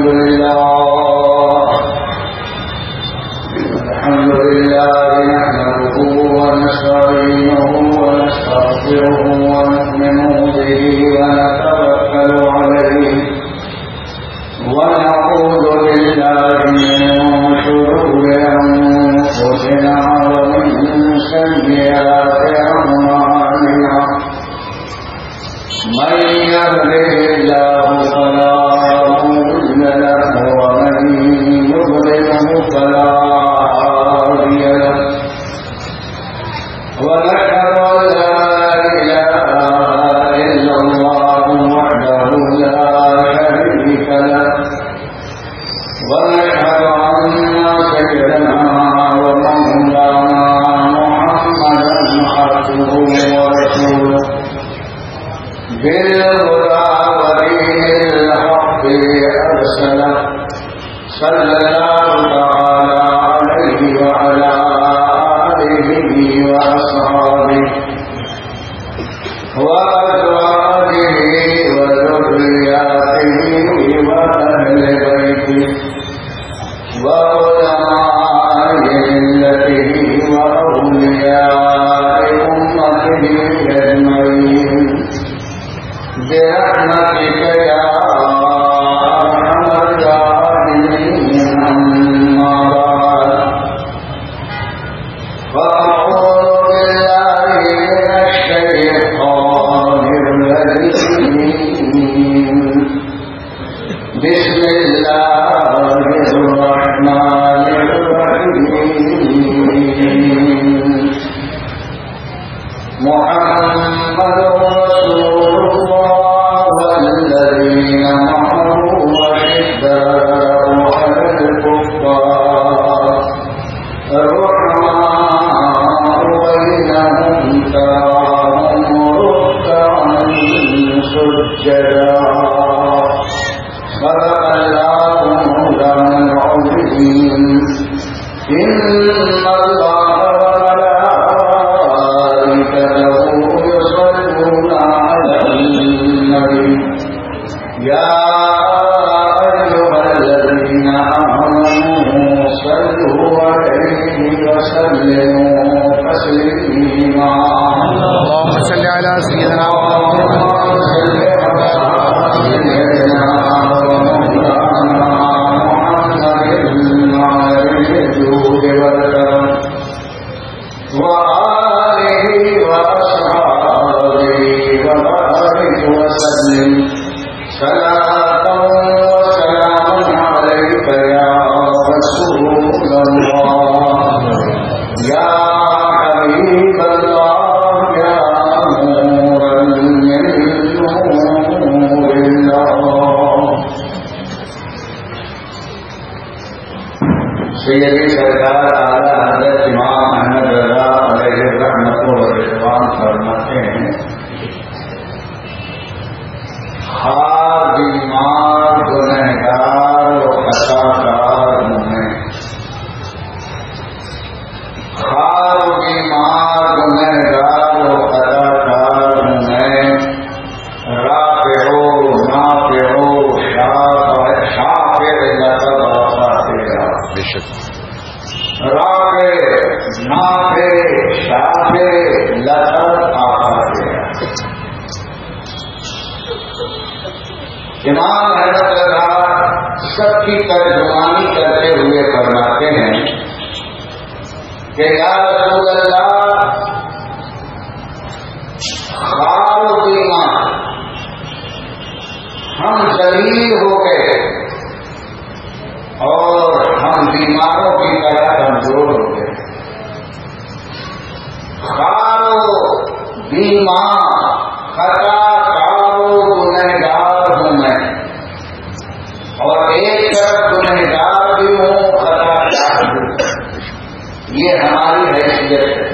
لله نحمده ونستعينه ونستغفره ونؤمن به ونتوكل عليه ونعوذ بالله من شرور أنفسنا ومن سيئات أعمالنا من يهده الله فلا مضل له ومن يضلله فلا هادي له ونشهد أن لا إله إلا الله وحده لا شريك له ونشهد أن سيدنا ومولانا محمدا عبده ورسوله بالهدى ودين الحق أرسله صلى الله تعالى عليه وعلى آله وأصحابه وأزواجه وذرياته وأهل بيته وعلماء ملته وأولياء أمته أجمعين برحمتك يا أرحم الراحمين. أما بعد فأعوذ بالله من الشيطان الرجيم. بسم الله الرحمن الرحيم. محمد رسول الله والذين معه أشداء على الكفار رحماء بينهم تراهم ركعا سجدا. صدق الله مولانا العظيم. إن الله وملائكته يصلون على النبي يا أيها الذين آمنوا صلوا عليه وسلموا تسليما. اللهم صل على سيدنا سیدی سرکار اعلیٰ حضرت امام احمد رضا علیہ الرحمۃ والرضوان فرماتے ہیں ہر بیمار گنہگار و خطاکار ہوں میں، ہر بیمار گنہگار و خطاکار ہوں میں، رافع نافع شافع لقب آقا تیرا. رافع نافع شافع لقب آقا تیرا. امام احمد رضا سب کی ترجمانی کرتے ہوئے فرماتے ہیں کہ یا رسول اللہ خوار و بیمار ہم ذلیل ہو گئے اور ہم بیماروں کی طرح کمزور ہو گئے. خوار و بیمار خطا کار و گنہگار ہوں میں، اور ایک طرف گنہگار بھی ہوں خطا کار بھی. یہ ہماری حیثیت ہے.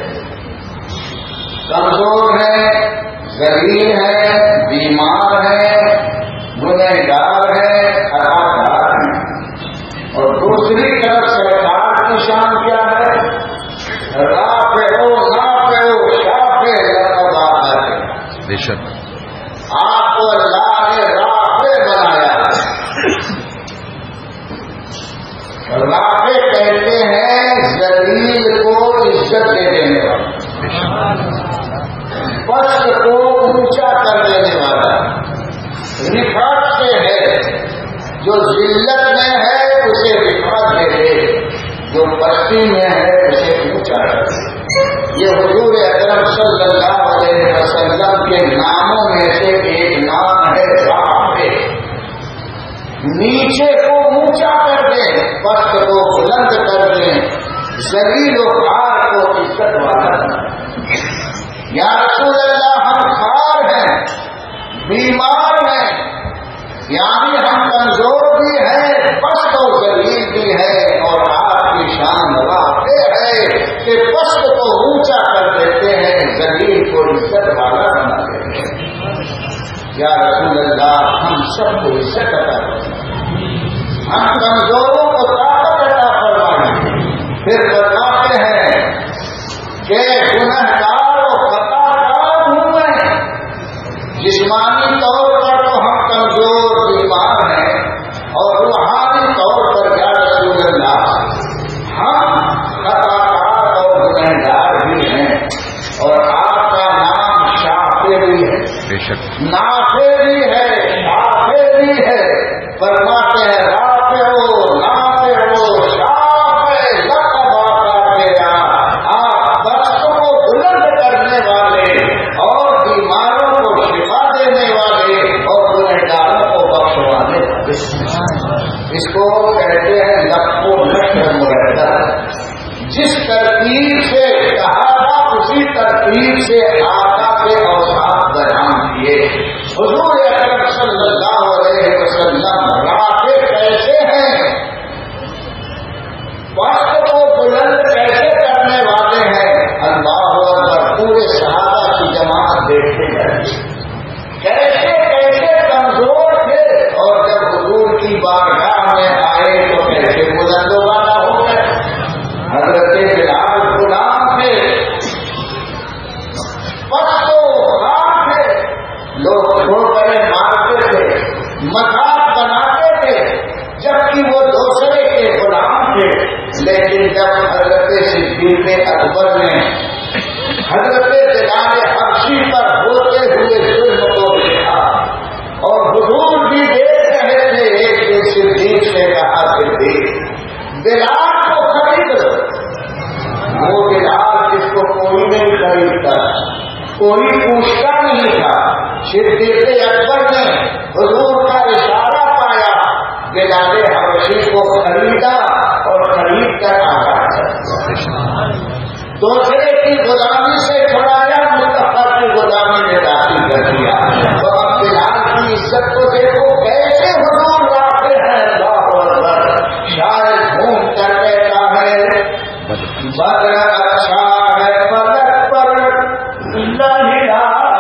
کمزور ہے، ذلیل ہے، بیمار ہے، گنہگار ہے، خطا کار ہے. اور دوسری طرف سرکار کی شان کیا ہے؟ رافع نافع شافع لقب آقا ہے. آپ کو اللہ نے رافع بنایا ہے. عزت دے دینے والا، پست کو اونچا کر دینے والا، رفعت سے ہے، جو ذلت میں ہے اسے رفعت دے دے، جو پستی میں ہے اسے اونچا کر دے۔ یہ حضور اکرم صلی اللہ علیہ وسلم کے ناموں میں سے ایک نام ہے رافع، نیچے کو اونچا کر دیں، پست کو بلند کر دیں، ذلیل و خوار کو عزت والا بنائیں۔ یا رسول اللہ ہم خوار ہیں، بیمار ہیں، یعنی ہم کمزور بھی ہیں، پست و ذلیل بھی ہے، اور آپ کی شان رافع ہے کہ پست کو اونچا کر دیتے ہیں، ذلیل کو عزت والا بنا دیتے ہیں۔ یا رسول اللہ ہم سب کو عزت عطا فرمائیں، ہم کمزوروں کو طاقت عطا فرمائیں۔ پھر فرماتے ہیں کہ گنہگار و خطاکار ہوں میں، جسمانی طور پر تو ہم کمزور بیمار ہیں، اور روحانی طور پر یا رسول اللہ ہم خطاکار اور گنہگار بھی ہیں، اور آپ کا نام شافع بھی ہے، نافع بھی ہے، شافع بھی ہے۔ فرماتے ہیں رافع ہو، نافع ہو، شافع لقب آقا تیرا، آپ بستوں کو بلند کرنے والے اور بیماروں کو شفا دینے والے اور گنہگاروں کو بخشوانے والے۔ اس کو کہتے ہیں لقب و نشر مرتب، جس ترتیب سے کہا تھا اسی ترتیب سے آقا کے اوصاف بیان کیے۔ حضور اکرم صلی اللہ علیہ وسلم رافع کیسے ہیں، وقت کو بلند کیسے کرنے والے ہیں، اللہ اکبر، پورے صحابہ کی جماعت دیکھتے گئے کیسے کیسے کمزور تھے، اور جب حضور کی بارگاہ میں آئے تو کیسے بلند و بالا ہو گئے۔ حضرت بلال غلام تھے، پست و غلام تھے، لوگ ٹھوکریں مارتے تھے، مذاق بناتے تھے، جبکہ وہ دوسرے کے غلام تھے۔ لیکن جب حضرت صدیق اکبر نے حضرت بلال حبشی پر ہوتے ہوئے ظلم کو دیکھا، اور حضور بھی دیکھ رہے تھے، ایک دن صدیق سے کہا صدیق بلال کو خرید لو۔ وہ بلال جس کو کوئی نہیں خریدتا، کوئی پوچھتا نہیں تھا، صدیق اکبر نے حضور کا اشارہ پایا، بلال حبشی کو خریدا اور خرید کر آزاد کر دیا، دوسرے کی غلامی سے چھڑایا، مصطفیٰ کی غلامی میں داخل کر دیا۔ تو اب بلال کی عزت کو دیکھو کیسے حضور رافع ہے، اللہ اکبر۔ شاعر گھوم کر کہتا ہے بدر اچھا ہے فلک پر نہیں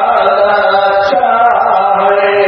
اچھا ہے،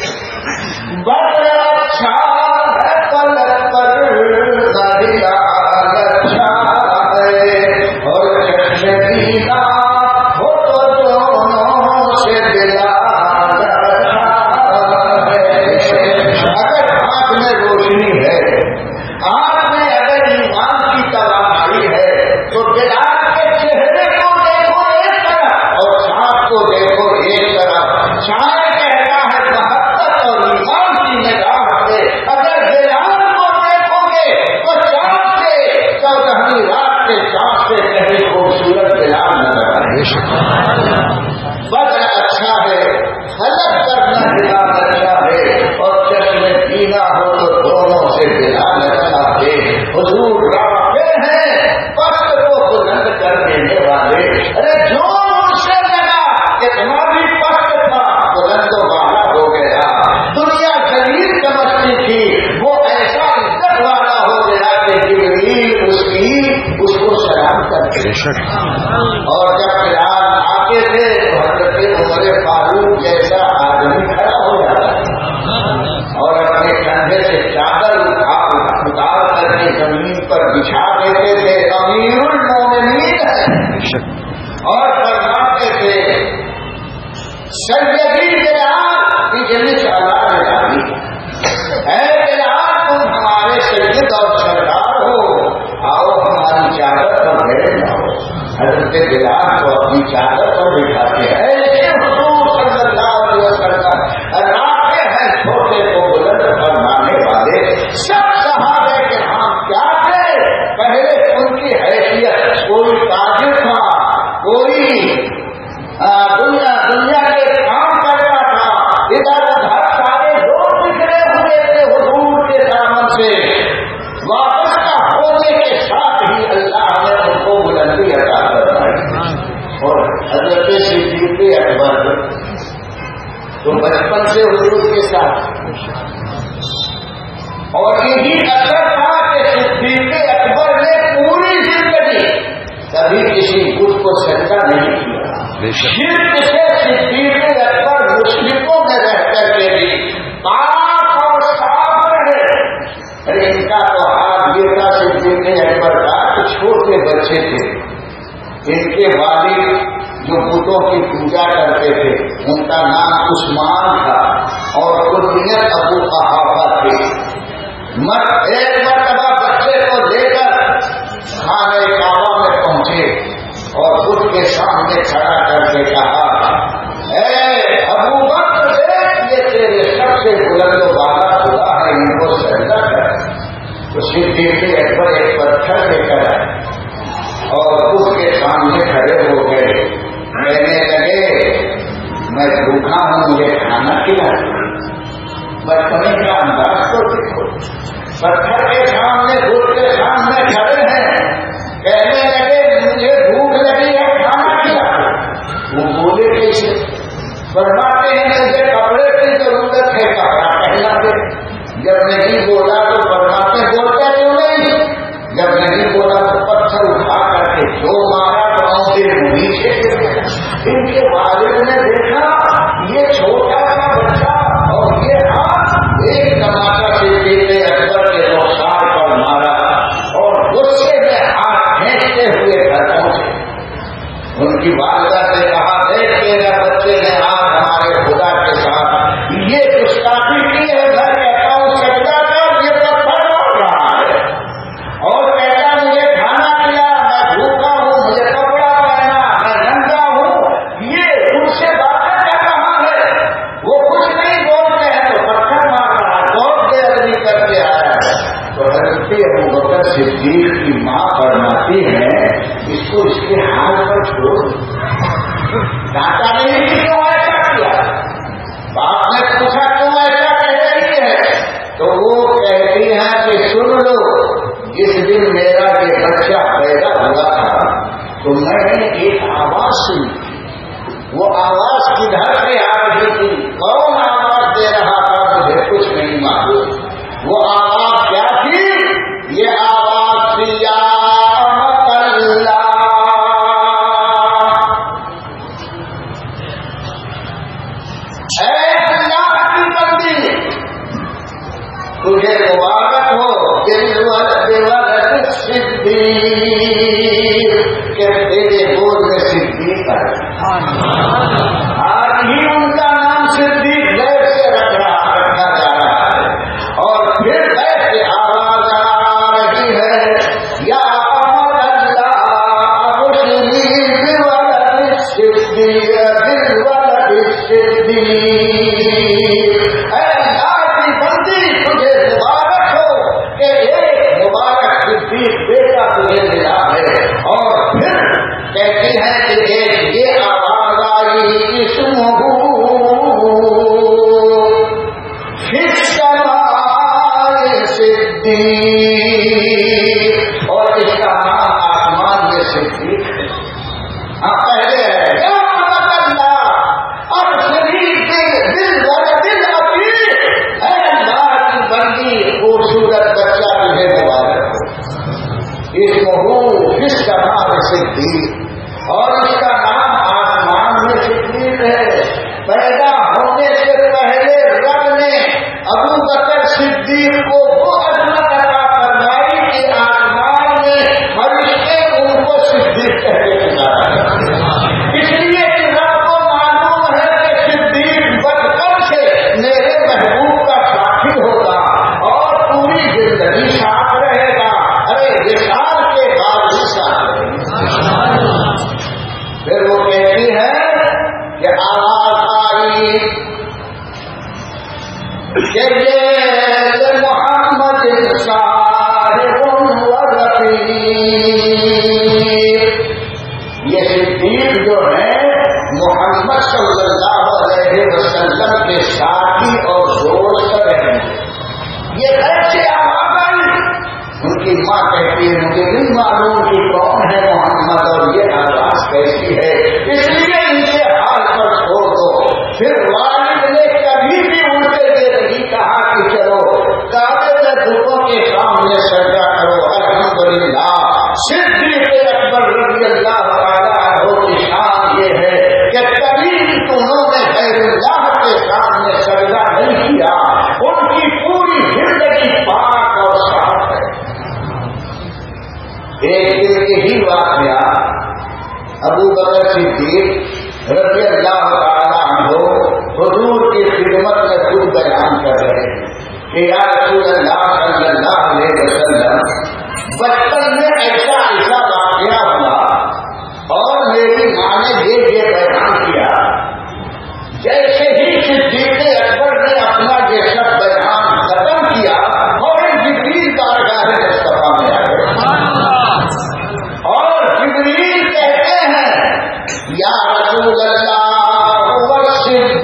بدر اچھا ہے فلک پر نہیں اچھا ہے، اور چشم دینا ہو تو دونوں سے بلال اچھا ہے۔ اگر آنکھ میں روشنی ہے، آنکھ میں اگر ایمان کی توانائی ہے، تو بلال کے چہرے کو دیکھو ایک طرف اور چاند کو دیکھو ایک طرف۔ شاعر کہتا ہے محبت اور ایمان کی نگاہ سے اگر بلال کو دیکھو گے تو چاند سے، چودہویں رات کے چاند سے کہیں خوبصورت بلال نظر آئے۔ بدر اچھا ہے، فلک کرنا بلال اچھا ہے، اور چشم پینا ہو تو دونوں سے بلال اچھا ہے۔ حضور رافع ہیں، پست کو بلند کر دینے والے۔ ارے جو ان سے لگا اتنا بھی پست تھا، بلند و بالا ہو گیا۔ دنیا ذلیل سمجھتی تھی، وہ ایسا عزت والا ہو گیا کہ جبریل اس کو سلام کرتے۔ اور جب بلال آتے تھے تو حضرت عمر فاروق جیسا آدمی کھڑا ہو جاتا اور اپنے کندھے سے چادر اتار کر کے زمین پر بچھا دیتے تھے، امیر المومنین ہے، اور فرماتے تھے سیدی بلال بجلس علی رجالی، اے بلال تم ہمارے سید اور سردار ہو، آؤ ہماری چادر پر بیٹھ جاؤ۔ کے بلال کو اپنی چادر پر بٹھاتے ہیں، ایسے حضور صلی اللہ علیہ وسلم راتے ہیں چھوٹے کو بلند فرمانے والے سب صحابہ کے ہم کیا تھے؟ پہلے ان کی حیثیت کوئی تاجر تھا، کوئی دنیا کے کام کرتا تھا، ادھر ادھر سارے لوگ بکھرے ہوئے تھے حضور کے دامن سے، وابستہ ہونے کے ساتھ ہی اللہ نے ان کو بلندی عطا فرمائی۔ اور حضرت صدیق اکبر تو بچپن سے حضور کے ساتھ، اور یہی اثر تھا کہ صدیق اکبر نے پوری زندگی کبھی کسی بت کو سجدہ نہیں کیا، شرک سے صدیق اکبر مشرکوں میں رہ کر کے بھی پاک اور صاف رہے۔ ان کا تو حال یہ تھا صدیق اکبر کا کہ چھوٹے بچے تھے، ان کے والد جو بتوں کی پوجا کرتے تھے ان کا نام عثمان تھا اور کنیت ابو قحافہ تھے۔ ایک مرتبہ بچے کو لے کر خانہ کعبہ میں پہنچے اور بت کے سامنے کھڑا کر کے کہا، اے ابو بکر دیکھ، یہ تیرے سب سے بلند و بالا خدا ہے، ان کو سجدہ کر۔ تو صدیق اکبر ایک پتھر لے کر آئے اور اس کے سامنے کھڑے ہو گئے، کہنے لگے میں بھوکا ہوں، مجھے کھانا کھلا۔ بچپنے کا انداز تو دیکھو، پتھر کے سامنے بت کے سامنے کھڑے ہیں، کہنے لگے مجھے بھوک لگی ہے، کھانا کھلا۔ وہ بولے کیسے؟ فرماتے ہیں مجھے کپڑے کی ضرورت ہے، کپڑا پہنا دے۔ جب نہیں بولا تو فرماتے بولتا کیوں نہیں؟ جب نہیں بولا تو پتھر اٹھا کر کے جو مارا پاؤں سے نیچے گر گیا۔ ان کے والد نے دیکھا یہ چھوٹا سا بچہ اور یہ ہاتھ، ایک تماشا صدیق اکبر کے رخسار پر مارا اور غصے میں ہاتھ کھینچتے ہوئے گھر پہنچے۔ ان کی والدہ سے کہا، دیکھ میرا بچے نے آج ہمارے خدا کے ساتھ یہ گستاخی کی ہے، گھر کہتا ہوں سجدہ کر، یہ پتھر مار رہا ہے اور کہتا مجھے کھانا کھلا، میں بھوکا ہوں، مجھے کپڑا پہنا، میں ننگا ہوں، یہ ان سے باتیں کر رہا ہے، وہ کچھ نہیں بولتے ہیں تو پتھر مار رہا ہے، بہت بے ادبی کر کے آیا ہے۔ تو حضرت ابو بکر صدیق کی ماں فرماتی ہے اس کو اس کے ہاتھ پر چھوڑ، ڈانٹا نہیں کہ کیوں ایسا کیا؟ باپ نے پوچھا کیوں ایسا کہہ رہی ہے؟ تو وہ کہتی ہیں کہ سن لو، جس دن میرا یہ بچہ پیدا ہوا تھا تو میں نے ایک آواز سنی، وہ آواز کدھر سے آ رہی تھی، کون آواز دے رہا تھا مجھے کچھ نہیں معلوم۔ وہ آواز کیا تھی؟ یہ آواز تھی یا امت اللہ، اے اللہ کی بندی تجھے مبارک ہو، صدیق کہ تیرے گود میں صدیق ہے۔ آج ہی ان کا نام صدیق غیر سے رکھا جا رہا ہے، اور پھر ایسے آواز آ رہی ہے یا امر اللہ ابشری بولد صدیق بالولد صدیق، اے اللہ کی بندی تجھے مبارک ہو کہ ایک مبارک صدیق بیٹا تجھے ملا ہے۔ اور پھر کہتی ہیں کہ ایک یہ آواز آئی اسمہ فی السماء صدیق، اور اس کا نام آسمان میں صدیق ہے۔ ہاں پہلے ہے یا امت اللہ ابشری بالولد العتیق، اے اللہ کی بندی خوبصورت بچہ تجھے مبارک ہو، اسمہ فی السماء صدیق، اور اس کا نام آسمان میں صدیق ہے۔ پیدا ہونے سے پہلے رب نے ابو بکر صدیق کو وہ عظمت عطا فرمائی کہ آسمان میں فرشتے ان کو صدیق کہہ کے پکارا ہے، اس لیے کہ رب کو معلوم ہے کہ صدیق بچپن سے میرے محبوب کا ساتھی ہوگا اور پوری زندگی ساتھ رہے گا، ارے وصال کے بعد بھی ساتھ رہے گا۔ کی ماں کہتی ہے مجھے نہیں معلوم کہ کون ہے محمد اور یہ آواز کیسی ہے، اس لیے ان کے حال پر چھوڑ دو۔ پھر والد نے کبھی بھی الٹے دے نہیں کہا کہ چلو کعبے میں بتوں کے سامنے سجدہ کرو۔ الحمدللہ صدیق اکبر رضی اللہ تعالیٰ عنہ کی شان یہ ہے کہ کبھی بھی انہوں نے غیر اللہ کے سامنے سجدہ نہیں کیا، ان کی پوری زندگی پاک اور صاف ہے۔ ایک دن کے ہی واقعہ ابو بکر صدیق رضی اللہ تعالیٰ عنہ حضور کی خدمت میں خود بیان کر رہے ہیں کہ یا رسول اللہ صلی اللہ علیہ وسلم بچپن میں ایسا واقعہ ہوا اور میری ماں نے یہ بیان کیا، جیسے ہی صدیق اکبر نے اپنا یہ سب بیان ختم کیا اور جبریل بارگاہ مصطفیٰ میں آ گئے اور جبریل کہتے ہیں یا رسول اللہ هو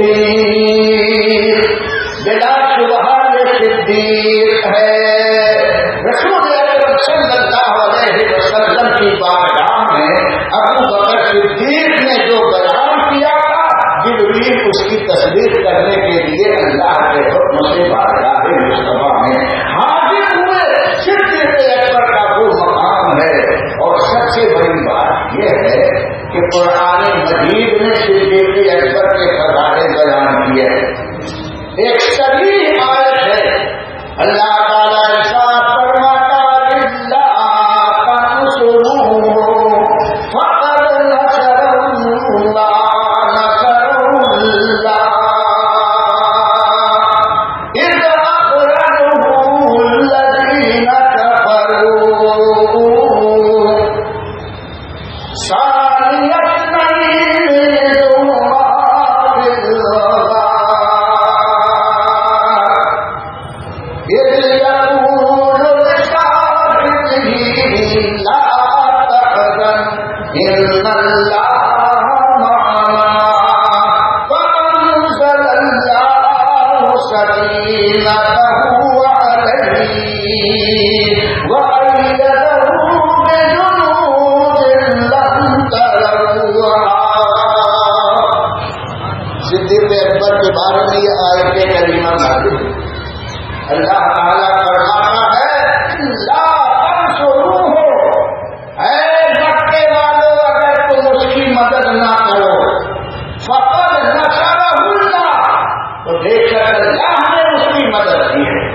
صدیق، بلا شبہ یہ صدیق ہے۔ رسول اللہ صلی اللہ علیہ وسلم کی بارگاہ میں ابو بکر صدیق نے جو بیان کیا تھا، جبریل اس کی تصدیق کرنے کے لیے اللہ کے حکم سے بارگاہ مصطفیٰ میں حاضر ہوئے۔ صدیق اکبر کا وہ مقام ہے۔ اور سب سے بڑی بات یہ ہے کہ قرآن مجید میں صدیق اکبر کے فضائل بیان کیے ہیں۔ ایک صحیح آیت ہے، اللہ تعالیٰ ارشاد فرماتا اللہ تعالیٰ فرماتا ہے لا تنصروہ، اے مکے والوں اگر تم اس کی مدد نہ کرو، فقد نصرہ اللہ، تو بے شک اللہ نے اس کی مدد کی ہے۔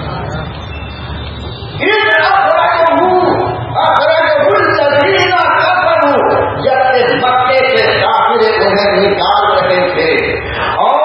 الذین کفروا، جب مکے سے کافر انہیں نکال رہے تھے، اور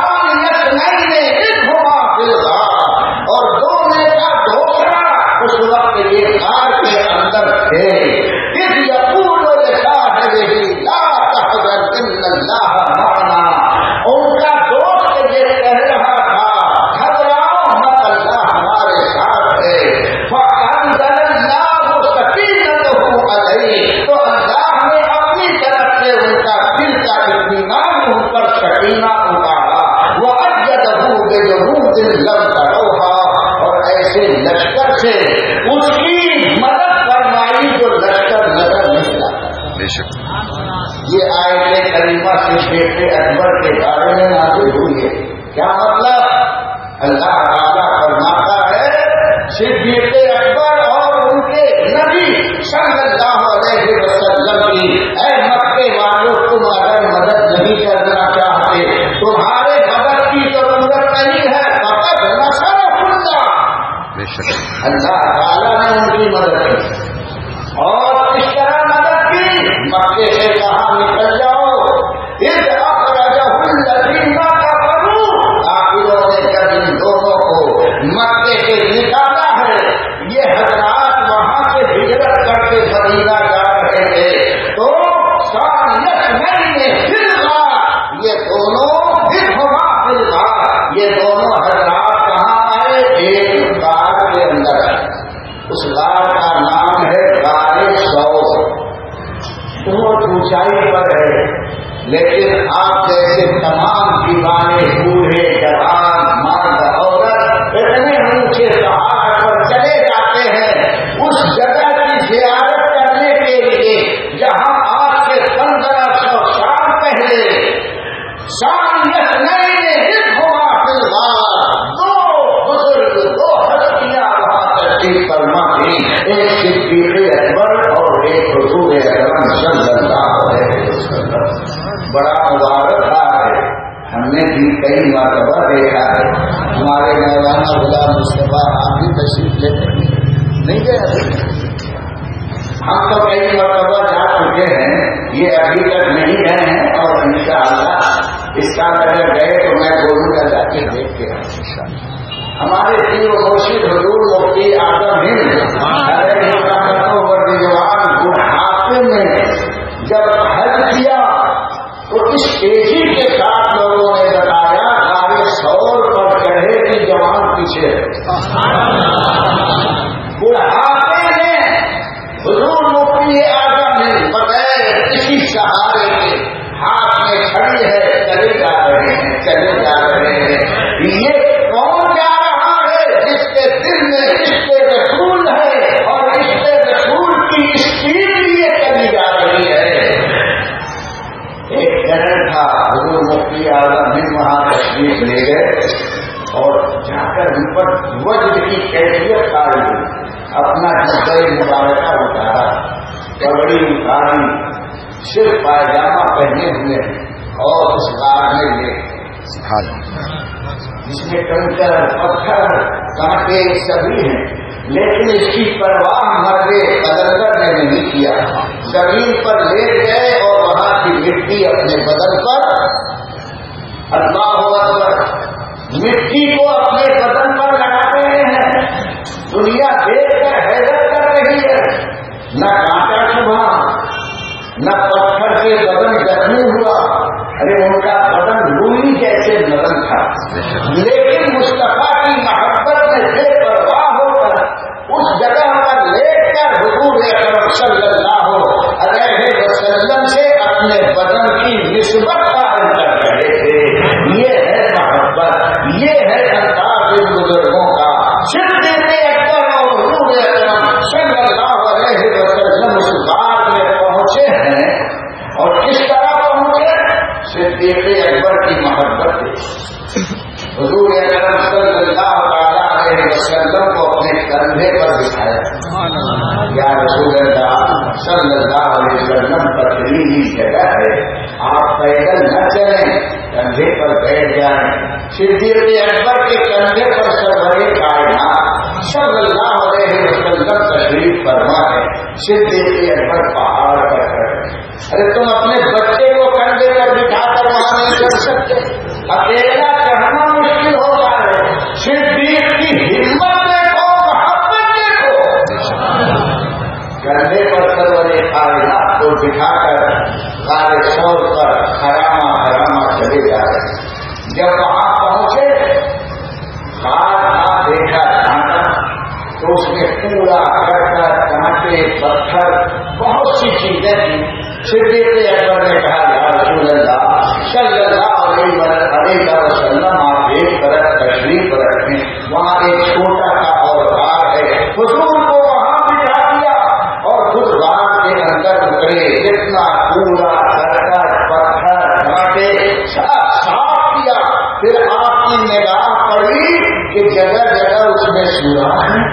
اور دو میں کا دوسرا اس وقت یہ کار کے اندر تھے، اس یقول لصاحبہ لا تحزن ان اللہ معنا، ان کا دوست یہ کہہ رہا تھا گھبراؤ مت، اللہ ہمارے ساتھ ہے۔ فانزل اللہ سکینتہ علیہ، تو اللہ نے اپنی طرف سے ان کا دل کا اطمینان ان پر سکینہ اتارا، وأيده بجنود لم تروها، اور ایسے لشکر سے اس کی مدد فرمائی جو لشکر نظر نہیں آتا۔ یہ آیت کریمہ صدیق اکبر کے بارے میں نازل ہوئی ہے۔ کیا مطلب؟ اللہ تعالیٰ فرماتا ہے صدیق اکبر اور ان کے نبی صلی اللہ علیہ وسلم کی، اے مکے والوں تم اگر مدد نہیں کرنا چاہتے، تمہارے مدد کی ضرورت نہیں ہے، فقط نصرہ اللہ، اللہ تعالیٰ نے ان کی مدد کی۔ اور اس طرح مدد کی، مکے سے کہاں نکل جاؤ، اذ اخرجہ الذین کفروا، کافروں نے جب ان دونوں کو مکے سے نکالا ہے، یہ حضرات وہاں سے ہجرت کر کے مدینہ جا رہے تھے، تو یہ دونوں حضرات کہاں آئے؟ ایک غار کے اندر آئے، اس غار کا نام ہے غار ثور، بہت اونچائی پر ہے، لیکن آپ جیسے تمام دیوانے بوڑھے جوان مرد عورت اتنے اونچے پہاڑ پر چلے جاتے ہیں، فرماتی، ایک صدیق اکبر اور ایک حضور اکرم صلی اللہ علیہ وسلم. بڑا مبارک ہے. ہم نے بھی کئی مرتبہ دیکھا ہے. ہمارے مولانا غلام مصطفیٰ آپ بھی تشریف لیتے نہیں گئے؟ ہم تو کئی مرتبہ جا چکے ہیں، یہ ابھی تک نہیں گئے ہیں، اور انشاءاللہ اس کا اگر گئے تو میں بولوں گا جا کے دیکھ کے آئے. ہمارے پیر و مرشد حضور مفتی اعظم ہند بڑھاپے میں جب حج کیا تو اس تیزی کے ساتھ لوگوں نے بتایا سارے سور پر چڑھے کہ جوان پیچھے. بڑھاپے میں حضور مفتی اعظم ہند بغیر کسی سہارے کے ہاتھ میں کھڑی ہے، چلے جا رہے ہیں، چلے جا رہے ہیں. یہ کون جا رہا ہے؟ جس کے دل میں عشق رسول ہے اور عشق رسول کی اسپیڈ یہ چلی جا رہی ہے. ایک جنرل تھا، حضور مفتی اعظم ہند وہاں تشریف لے گئے اور جا کر ان پر وجد کی کیفیت کاری ہوئی. اپنا جبے مبارکہ اتارا، پگڑی اتاری، صرف پائجامہ پہنے ہوئے اور اس غار میں لے جس میں کنکر پتھر کانٹے سبھی ہیں، لیکن اس کی پرواہ مرد قلندر نے نہیں کیا. زمین پر لیٹ گئے اور وہاں کی مٹی اپنے بدن پر، اللہ اکبر، مٹی کو اپنے بدن پر لگا رہے ہیں. دنیا دیکھ کر حیرت کر رہی ہے. نہ کانٹا چبھا، نہ پتھر سے بدن زخمی ہوا. ارے ان کا بدن روئی جیسے نرم تھا، لیکن مصطفیٰ کی محبت میں بے پرواہ ہو کر اس جگہ پر لیٹ کر حضور اکرم صلی اللہ علیہ وسلم سے اپنے بدن کی نسبت قائم کر رہے تھے. یہ ہے محبت، یہ ہے انداز بزرگوں کا. صدیق اکبر اور حضور اکرم صلی اللہ علیہ وسلم اس بات میں پہنچے ہیں. اور کس طرح پہنچے؟ صدیق اکبر کی محبت سے حضور اکرم صلی اللہ علیہ وسلم کو اپنے کندھے پر بٹھایا. یا رسول اللہ صلی اللہ علیہ وسلم پتھریلی جگہ ہے، آپ پیدل نہ چلیں، کندھے پر بیٹھ جائیں. صدیق اکبر کے کندھے پر سرور کائنات صلی اللہ علیہ وسلم تشریف فرما ہے. صدیق اکبر پہاڑ پر کھڑے. ارے تم اپنے بچے کو کندھے پر بٹھا کر وہاں نہیں چڑھ سکتے، اکیلا چڑھنا مشکل ہوتا ہے. صدیق کی ہمت دیکھو، محبت دیکھو. کندھے پر سرور کائنات کو بٹھا کر غار ثور پر حرامہ چلے جا رہے. جب وہاں پہنچے غار دیکھا جانا تو اس میں پورا کٹا، کانٹے، پتھر، بہت سی چیزیں تھیں. صدیق اکبر نے کہا یا رسول اللہ صلی اللہ علیہ وسلم آپ ایک طرف تشریف رکھیں، وہاں ایک چھوٹا سا اور غار ہے. حضور کو وہاں بٹھا دیا اور خود غار کے اندر اترے. اتنا پورا کرکٹ، پتھر، کانٹے صاف کیا. پھر آپ کی نگاہ پڑی کہ جگہ جگہ اس میں سوراخ ہے.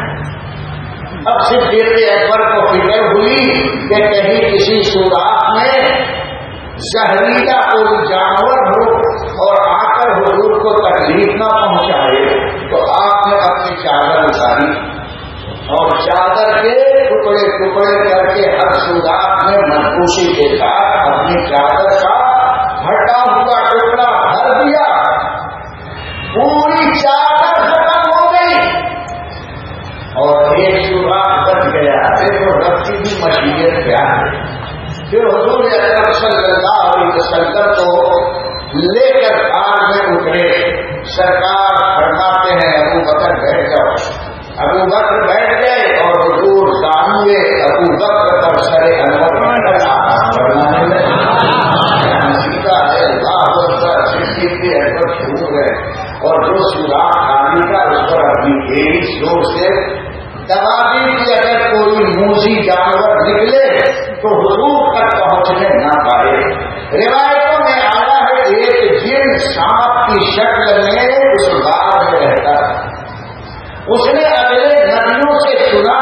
اب صدیق اکبر کو فکر ہوئی کہ کہیں کسی سوراخ میں زہریلا کوئی جانور ہو اور آ کر حضور کو تکلیف نہ پہنچائے. تو آپ نے اپنی چادر اتاری اور چادر کے ٹکڑے ٹکڑے کر کے ہر سوراخ میں منقوشی کے ساتھ اپنی چادر کا ہٹا ہوا ٹکڑا بھر دیا. پوری چادر ختم ہو گئی اور ایک سوراخ بن گیا. دیکھو رب کی بھی مشیت کیا ہے. پھر حضور اکرم صلی اللہ علیہ وسلم کو لے کر غار میں اترے. سرکار فرماتے ہیں ابو بکر بیٹھ جاؤ. ابو بکر بیٹھ گئے اور حضور دامنے ابو بکر پر سر انور فرمانے لگے. سیدھا ہے اللہ اکبر. صدیق اکبر شروع ہے اور جو سوراخ خالی کا اس پر اپنی ایک زور سے دبا دی کہ اگر کوئی موذی جانور نکلے تو حضور تک پہنچنے نہ پائے. روایتوں میں آیا ہے ایک جن سانپ کی شکل میں اس غار میں رہتا تھا. اس نے اگلے نبیوں سے سنا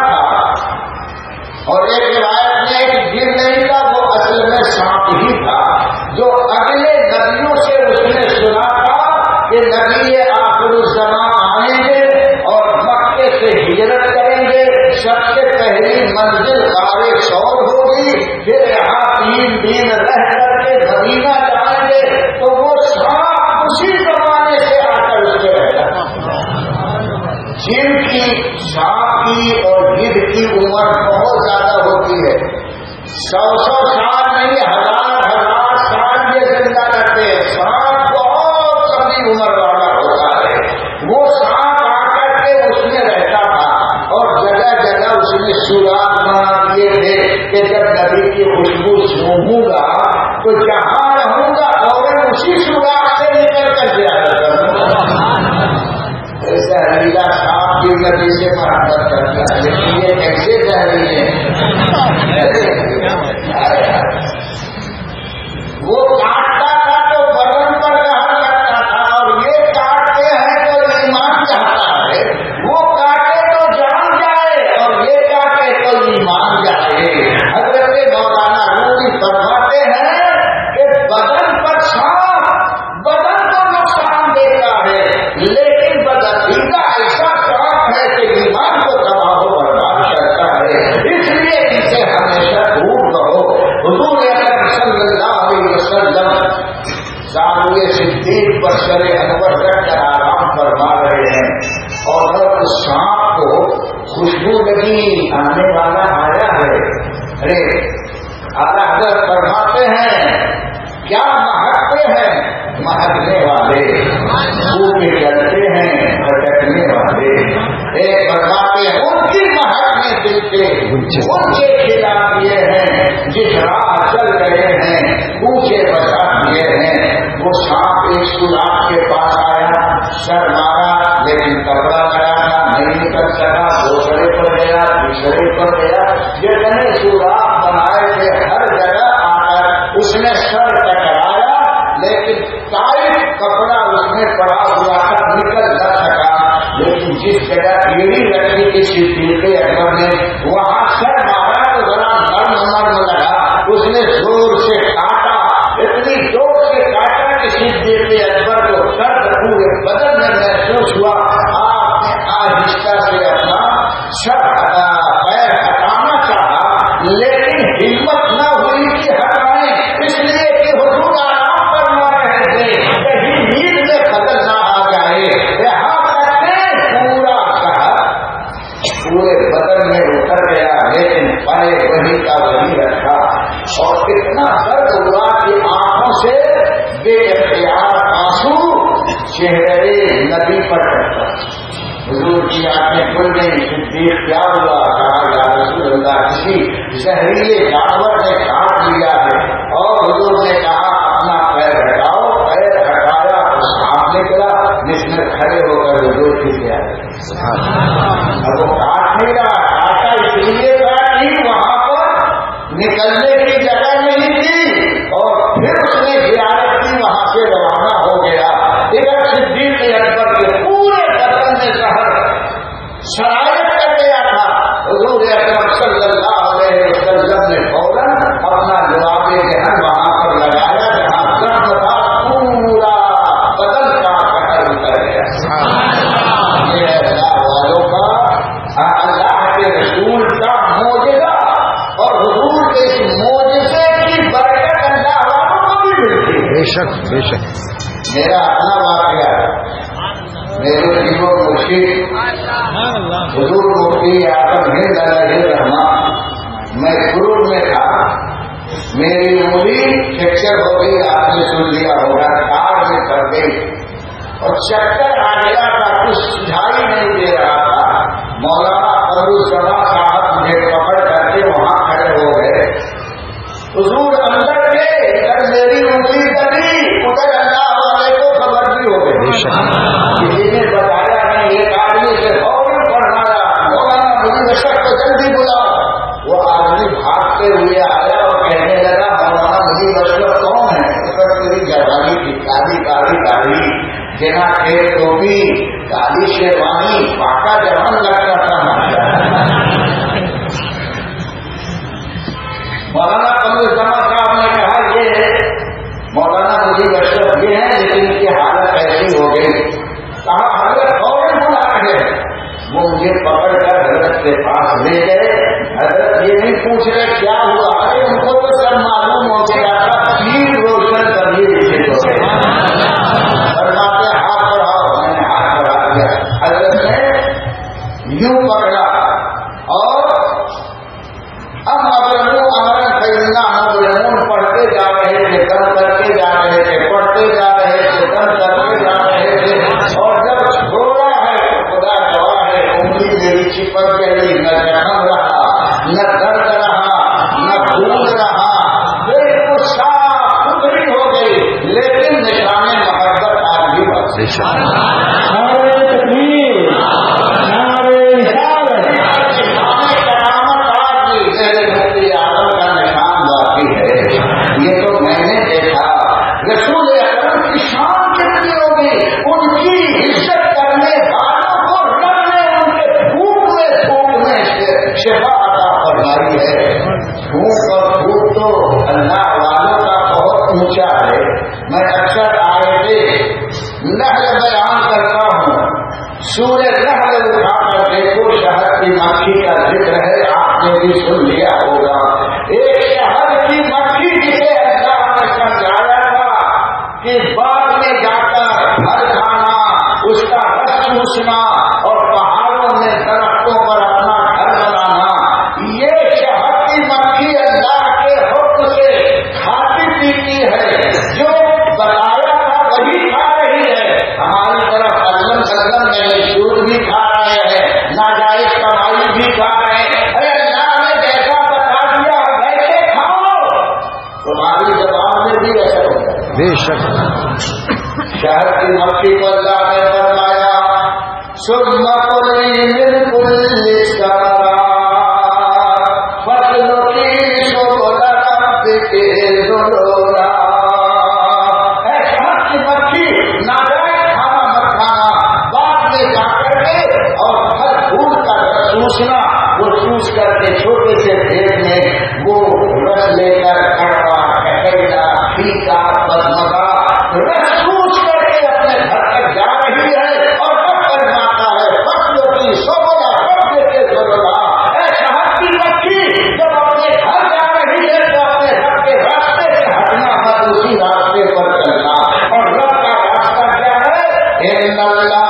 پہلی منزل غار ثور ہوگی، پھر یہاں 3 دن رہ کر کے مدینہ جائیں گے تو وہ سانپ اسی زمانے سے آ کر اس کے رہتا، جن کی سانپ کی اور گدھ کی عمر بہت زیادہ ہوتی ہے، 100 سال نہیں، 1000 سال یہ زندہ رہتے ہیں۔ سانپ بہت لمبی عمر والا ہوتا ہے، وہ سانپ آ کر کے اس میں رہتا تھا اور جگہ جگہ اس نے سوراخ بنا دیے تھے کہ جب نبی کی خوشبو سونگوں گا تو جہاں رہوں گا اور اسی سوراخ سے نکل کر جایا کروں۔ ایسا زہریلا سانپ کی نبی سے محبت کرتا ہے، لیکن یہ کیسے زہریلے وہ کاٹتا تھا تو بدن پر رہا کرتا تھا، اور یہ کاٹتے ہیں تو ایمان جاتا ہے، وہ کاٹے تو جان جائے اور یہ کاٹے تو ایمان جائے۔ حضرت مولانا رومی فرماتے ہیں کہ بدن پر سانپ بدن کو نقصان دیتا ہے، لیکن بدعقیدہ ایسا سانپ ہے کہ ایمان کو تباہ و برباد کرتا ہے، اس لیے اسے ہمیشہ دور رہو۔ حضور اکرم صلی اللہ علیہ وسلم زاویہ صدیق پر سر انور رکھ کر آرام فرما رہے ہیں، اور اس سانپ کو خوشبو لگی، آنے والا آیا ہے۔ ارے اعلیٰ حضرت فرماتے ہیں کیا مہکتے ہیں مہکنے والے، خوب چلتے ہیں بھٹکنے والے، ایک فرماتے ہیں ان کی مہک میں دل کے اونچے کھلا دیے ہیں، جس راہ چل رہے ہیں اونچے بچا دیے ہیں۔ وہ سانپ ایک سوراخ کے پاس آیا، سر مارا لیکن کپڑا لگانا نہیں نکل سکا، دوسرے پر گیا، تیسرے پر گیا، جتنے سوراخ بنائے تھے ہر جگہ آ کر اس نے سر ٹکرایا، لیکن ٹائٹ کپڑا اس میں پڑا ہوا تھا، نکل نہ سکا۔ لیکن جس جگہ ایڑی رکھی تھی صدیق اکبر نے وہاں سر مارا تو ذرا نرم لگا، اس نے زور سے کاٹا، اتنی زور سے کاٹا کہ صدیق اکبر کو درد پورے بدن میں محسوس ہوا۔ آپ نے آہستہ سے اپنا سر پیر ہٹانا چاہا، لیکن ہمت نہ ہوئی کہ ہٹائیں، اس لیے کہ حضور آرام فرما رہے تھے، کہیں نیند میں خلل نہ آ جائے۔ یہاں تک کہ پورا سر پورے بدن میں اتر گیا، لیکن پائے وہی کا وہی رکھا، اور اتنا درد ہوا کہ آنکھوں سے بے اختیار آنسو چہرے نبی پر ٹکتا۔ حضور کی آنکھیں کھل گئی، صدیق کیا ہوا؟ کہا یا رسول اللہ کسی زہریلے جانور نے کاٹ لیا ہے، اور حضور نے کہا اپنا پیر ہٹاؤ، پیر ہٹایا تو سانپ نکلا، جس میں کھڑے ہو کر حضور کی کیا اب وہ کاٹ نہیں رہا، کاٹا اس لیے تھا کہ وہاں پر نکلنے کی جگہ نہیں تھی، اور پھر اس نے زیارت کی، وہاں سے روانہ ہو گیا۔ ادھر صدیق اکبر کے پورے بدن میں زہر شرائط کر گیا تھا۔ حضور اکرم صلی اللہ علیہ وسلم نے فوراً اپنا لباب ذہن وہاں پر لگایا جہاں زخم تھا، پورا بدن کا قہر اتر گیا۔ یہ اللہ والوں کا، اللہ کے رسول کا معجزہ، اور حضور کے اس معجزے کی برکت اللہ والوں کو بھی ملتی ہے۔ بے شک بے شک۔ میرا اپنا واقعہ، میرے جیو مرشید حضور مفتی اعظم ہند علیہ الرحمٰن، میں شروع میں تھا، میری انگلی فریکچر ہو گئی، آپ نے سن لیا ہوگا، کار میں پڑ گئی اور چکر آ گیا تھا، کچھ سجھائی نہیں دے رہا تھا۔ مولانا ابوالسما صاحب مجھے پکڑ کر کے وہاں کھڑے ہو گئے، حضور اندر گئے، ادھر میری انگلی دبی، ادھر اللہ والے کو خبر بھی ہو گئی، کسی نے بتایا نہیں، ایک آدمی سے فوراً پڑھایا، مولانا مجھے شک کو جلدی بلاؤ۔ وہ آدمی بھاگتے ہوئے آیا اور کہنے لگا مولانا مجھے بشرف کون ہے؟ تیری جوانی کی کالی کالی داڑھی، جنا کے ٹوپی، کالی شیروانی، پاکا جوان لگتا تھا۔ مولانا ابوالسما صاحب نے کہا یہ مولانا مجھے بشرف یہ ہے، لیکن ان کی حالت ایسی ہو گئی۔ کہا حضرت فوراً بلا ہے، وہ مجھے پکڑ کر حضرت کے پاس لے گئے، یہ نہیں پوچھ رہے کیا ہوا، ارے ان کو تو سب معلوم ہو گیا تھا، تیر روشن کرنے دیتے تو فرماتے ہاتھ بڑھاؤ، میں نے ہاتھ بڑھا دیا، حضرت نے یوں پکڑا اور ہم امرن فیلنا مظلمون پڑھتے جا رہے تھے، دم کرتے جا رہے تھے، پڑھتے جا رہے تھے، دم کرتے جا رہے تھے، اور جب چھوڑا ہے خدا گواہ ہے انگلی میری چپک گئی، نہ زخم رہا، نہ درد رہا، نہ خون رہا، بالکل صاف ستھری ہو گئی، لیکن نشان محبت آج بھی واضح سورہ نحل اٹھا کر دیکھو، شہد کی مکھی کا ذکر ہے، آپ نے بھی سن لیا ہوگا، ایک شہد کی مکھی جسے اللہ نے سمجھایا تھا کہ باغ میں جا کر پھل کھانا، اس کا رس چوسنا اور پہاڑوں میں درختوں پر اپنا گھر بنانا، یہ شہد کی مکھی اللہ کے حکم سے کھاتی پیتی ہے، جو بتایا تھا وہی کھا رہی ہے، ہماری طرف سود بھی کھا رہے ہیں، ناجائز کمائی بھی کھا رہے ہیں، ارے اللہ نے جیسا بتا دیا ویسے کھاؤ، تمہاری زبان میں بھی ایسا ہوتا ہے بے شک۔ شہد کی مکھی کو اللہ نے فرمایا ثم کلی من کل الثمرات فاسلکی سبل ربک ذللا، اے شہد کی مکھی ناجائز کھانا مت کھانا، جا کر کے اور پھل پھول کا چوسنا، وہ چوس کر کے چھوٹے سے پیٹ میں وہ رس لے کر کڑوا کٹیلا پھیکا بدمزہ رس چوس کر کے اپنے گھر تک جا رہی ہے، اور کب فرماتا ہے فصلوں کی سونا رب کے ضرورا، اے شہد کی مکھی جب اپنے گھر جا رہی ہے تو اپنے رب کے راستے سے ہٹنا مت، اسی راستے پر چلنا، اور رب کا راستہ کیا ہے؟ ان اللہ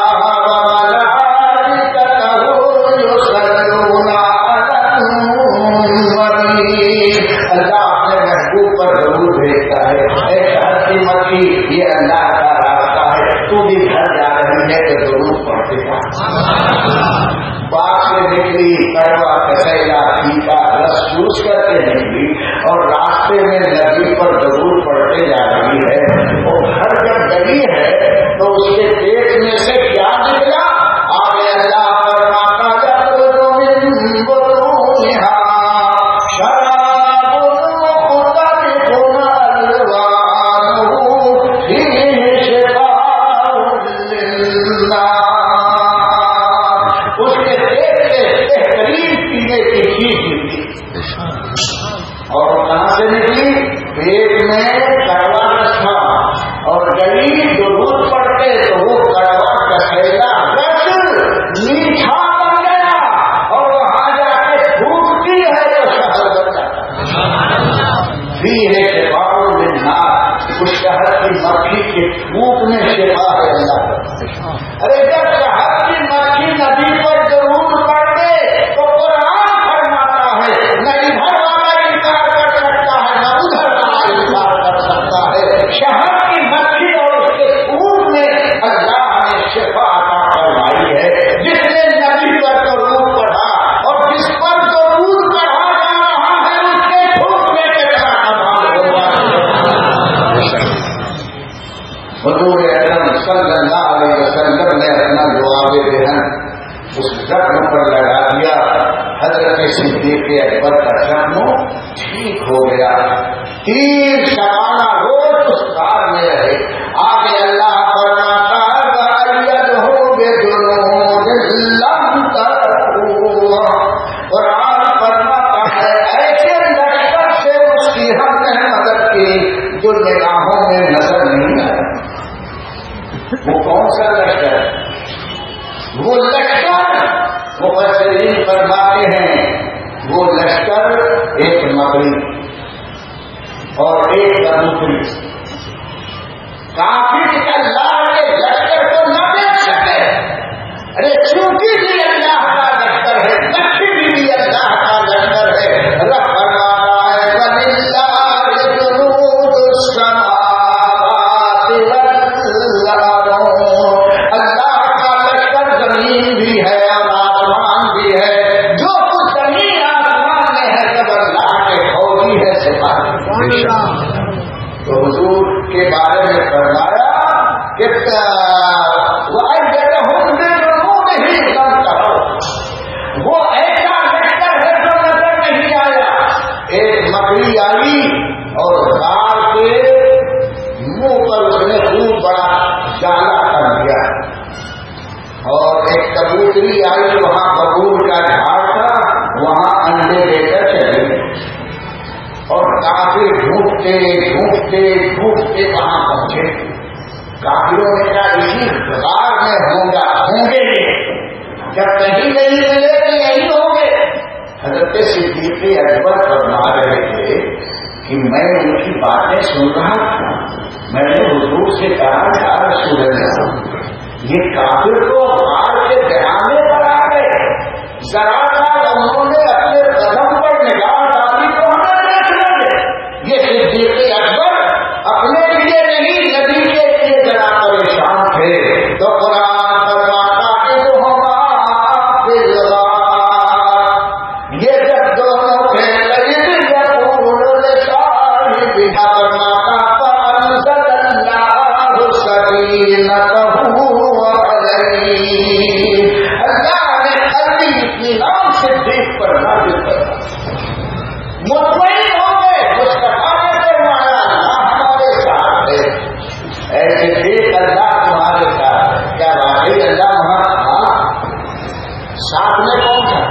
یہ اللہ کا راستہ ہے، تو بھی گھر جا رہی ہے تو ضرور پڑھتے جا، باغ سے نکلی کڑوا کسیلا پھیکا رس چوس کر کے نکلی اور راستے میں ندی پر ضرور پڑھتے جا رہی ہے، اور گھر جب گئی ہے تو اس کے پیٹ میں سے کیا نکلا؟ آگے اللہ فرماتا یخرج من بطونہا اور کہاں سے نکلی؟ پیٹ میں کڑوا رس تھا، اور گئی جو دودھ پڑتے تو وہ کڑوا کسیلا رس میٹھا بن گیا، اور وہاں جا کے پھوٹتی ہے تو شہد بن جاتا بھی ہے شفاء للناس، اس شہد کی مکھی کے پھوک میں شفا ہے اللہ۔ ارے جب شہد کی مکھی ندی پر ضرور پڑتے تو قرآن فرماتا ہے نہ ادھر والا انکار کر سکتا ہے نہ ادھر والا انکار کر سکتا ہے، شہد کی مکھی اور اس کے پھوک میں اللہ نے شفا عطا فرمائی ہے، جس نے ندی پر ضرور پڑھا اور جس پر ضرور پڑھا جا رہا ہے اس کے پھوک میں کتنا کمال ہوگا۔ حضور اکرم صلی اللہ علیہ وسلم نے اپنا جواب دہن اس زخم پر لگا دیا، حضرت صدیق اکبر کا زخم ٹھیک ہو گیا، 3 شبانہ روز اس کار میں رہے۔ آگے اللہ فرماتا قرآن فرماتا ہے ایسے لشکر سے اس کی ہم نے مدد کی جو نگاہوں میں نظر نہیں آیا۔ وہ کون سا لشکر؟ وہ لشکر مفسرین فرماتے ہیں وہ لشکر مکڑی اور ایک کبوتری. کافر اللہ کے لشکر کو نہ دیکھ سکے. ارے چونٹی بھی اللہ کا لشکر ہے, لکھی بھی اللہ کا لشکر ہے. رب فرماتا ہے وَلِلَّهِ جُنُودُ السَّمَاوَاتِ وَالْأَرْضِ. اللہ کا لشکر زمین بھی ہے اور آسمان بھی ہے. جو کچھ زمین آسمان میں ہے سب اللہ کے فوجی ہے, سپاہی. تو حضور کے بارے میں فرمایا کہ وہ ایسا لشکر ہے جو نظر نہیں آیا. ایک مکڑی آئی اور غار کے منہ پر اس نے خوب بڑا جالا کر دیا, اور ایک کبوتری آئی, وہاں ببول کا جھاڑ تھا, وہاں انڈے دے کر چلے گئے. اور کافر ڈھونڈتے ڈھونڈتے ڈھونڈتے وہاں پہنچے. کافروں نے کہا اسی غار میں ہوں گے جب کہیں نہیں ملے تو یہی ہوں گے. حضرت صدیق اکبر فرما رہے تھے کہ میں ان کی باتیں سن رہا تھا. میں نے حضور سے کہا یا رسول اللہ, یہ کافر تو غار کے بہانے پر آ گئے, ذرا سا انہوں نے اپنے قدم پر نگاہ ڈالی تو ہمیں دیکھ لیں گے. یہ صدیق اکبر اپنے لیے نہیں نبی کے لیے ذرا پریشان تھے. تو قرآن فرماتا ہے یہ جب دونوں تھے لئے یقول لصاحبہ فرماتا فانزل اللہ سکینتہ علیہ. اللہ نے قلبی اطمینان صدیق پر نازل کیا, مطمئن ہو گئے. مصطفیٰ نے فرمایا اللہ ہمارے ساتھ ہے. ایسے دیکھ اللہ تمہارے ساتھ. کیا واقعی اللہ وہاں تھا؟ ساتھ میں کون تھا؟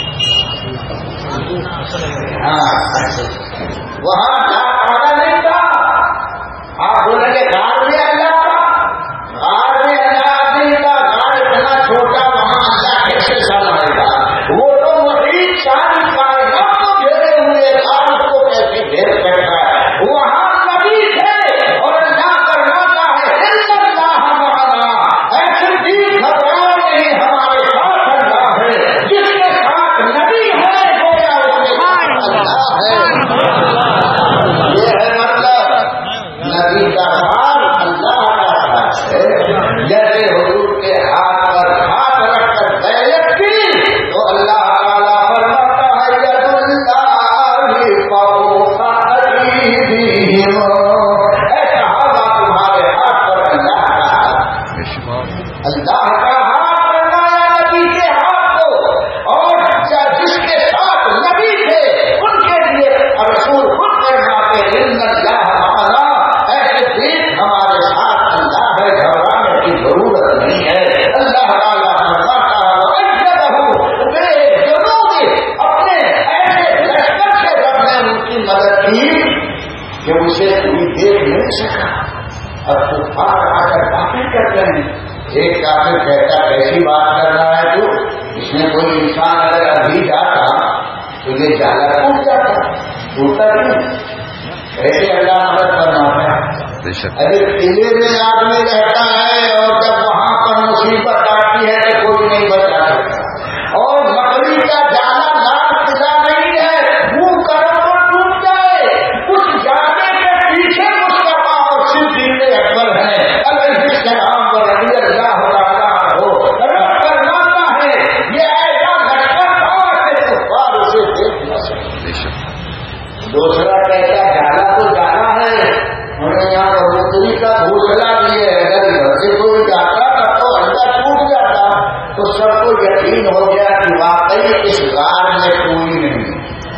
وہاں آگا نہیں تھا. آپ بولیں گے غار میں اللہ تھا. غار میں اللہ نہیں تھا. غار اتنا چھوٹا, وہاں اللہ کیسے سنبھالے گا؟ وہ تو محیط ساری کائنات کو گھیرے ہوئے غار کو کیسے گھیر سکتا ہے؟ وہاں نبی تھے اور اللہ فرماتا ہے ان اللہ معنا. ایسے بھی گھبراؤ نہیں, ہمارے ساتھ اللہ ہے. جس کے ساتھ نبی ہے گویا اس کے ساتھ اللہ ہے. یہ ہے مطلب نبی کا ہاتھ اللہ کا ہاتھ ہے. جیسے حضور کے ہاتھ پر ہاتھ رکھ کر بیعت کی تو اللہ تعالیٰ فرماتا ہے ید اللہ فوق ایدیہم. اے صحابہ تمہارے ہاتھ پر اللہ کا ہاتھ, اللہ کا ہاتھ بنایا نبی کے ہاتھ کو. اور جس کے ساتھ نبی تھے ان کے لیے رسول خود فرماتے ان اللہ معنا. ایسے دیکھ ہمارے ساتھ اللہ ہے, گھبرانے کی ضرورت نہیں ہے. اللہ تعالیٰ فرماتا ہے بے جنوب اپنے ایسے لشکر سے رب نے ان کی مدد کی کہ اسے کوئی دیکھ نہیں سکا. اب کفار آ کر باتیں کرتے ہیں. ایک کافر کہتا ایسی بات کر رہا ہے تو اس میں کوئی انسان اگر ابھی جاتا تو یہ جالا ٹوٹ جاتا, ٹوٹتا نہیں. ایسے اللہ مدد فرماتا ہے. ارے قلعے میں آدمی رہتا ہے اور جب وہاں پر مصیبت آتی ہے تو کوئی نہیں بچا سکتا. اور مکڑی کا جالا لال قلعہ نہیں ہے, منہ کرو تو ٹوٹ جائے. اس جانے کے پیچھے مصطفیٰ اور صدیق اکبر ہیں علیہ السلام و رضی اللہ تعالیٰ ہو. رب فرماتا ہے یہ ایسا لشکر تھا کہ کفار اسے دیکھ نہ سکے. دوسرا کہتا جالا تو جانا ہے, ہمیں یہاں کبوتری کا گھونسلہ بھی ہے. اگر گھر سے کوئی جاتا تھا تو انڈا ٹوٹ جاتا تو سب کو یقین ہو گیا کہ واقعی اس غار میں کوئی نہیں.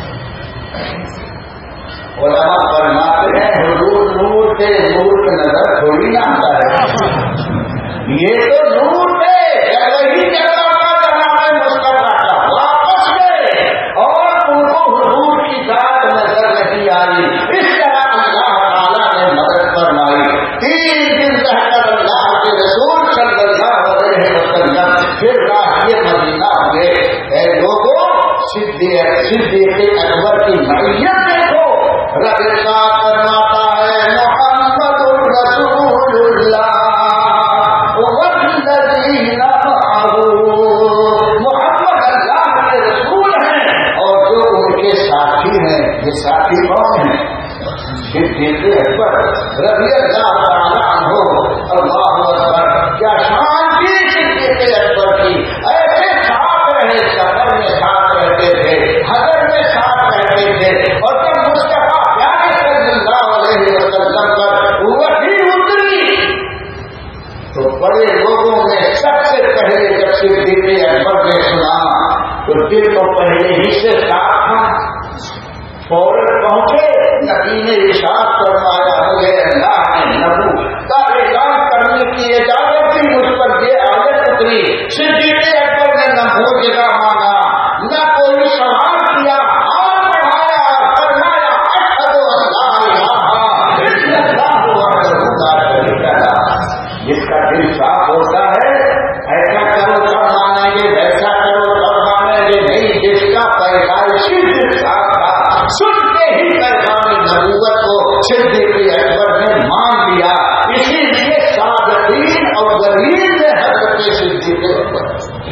علماء فرماتے ہیں حضور نور تھے, نور کی نظر تھوڑی نہ آتا ہے. یہ تو نور تھے, وہی جگہ کا جہاں مصطفیٰ کا. واپس گئے اور ان کو حضور کی ذات نظر نہیں آئی. اس طرح اللہ تعالیٰ نے مدد فرمائی. 3 دن رہ کر اللہ کے رسول صلی اللہ علیہ وسلم پھر راہی مدینہ ہوئے. اے لوگوں صدیق اکبر کی معیت دیکھو. رب ارشاد فرماتا ہے محمد رسول اللہ والذین معہ، محمد اللہ کے رسول ہیں اور جو ان کے ساتھی ہیں. یہ ساتھی کون ہیں؟ صدیق اکبر رضی اللہ تعالیٰ عنہ. اللہ اکبر، کیا شان تھی صدیق اکبر کی. ایسے ساتھ رہے، سفر میں ساتھ رہتے تھے، حضر میں ساتھ رہتے تھے، اور جب مصطفیٰ پیارے صلی اللہ علیہ وسلم پر وحی اتری تو بڑے لوگوں میں سب سے پہلے جب صدیق اکبر نے سنا تو دل تو پہلے ہی سے ساتھ تھا. فوراً پہنچے، نبی نے ارشاد فرمایا مجھے اللہ نے نبو کا اعلان کرنے کی اجازت دی، مجھ پر یہ آیت اتری. صدیق اکبر نے نہ معجزہ مانگا، نہ کوئی سوال کیا، ہاتھ بڑھایا، فرمایا اشہد ان لا الہ الا اللہ وحدہ لا شریک لہ. جس کا دل صاف ہوتا ہے ایسا کرو تب مانیں گے، ویسا کرو تب مانیں گے نہیں. جس کا پیدائشی دل صاف تھا، سنتے ہی پیغام نبوت کو صدیق اکبر نے مان لیا. اسی لیے صادقین اور غریب میں حضرت صدیق اکبر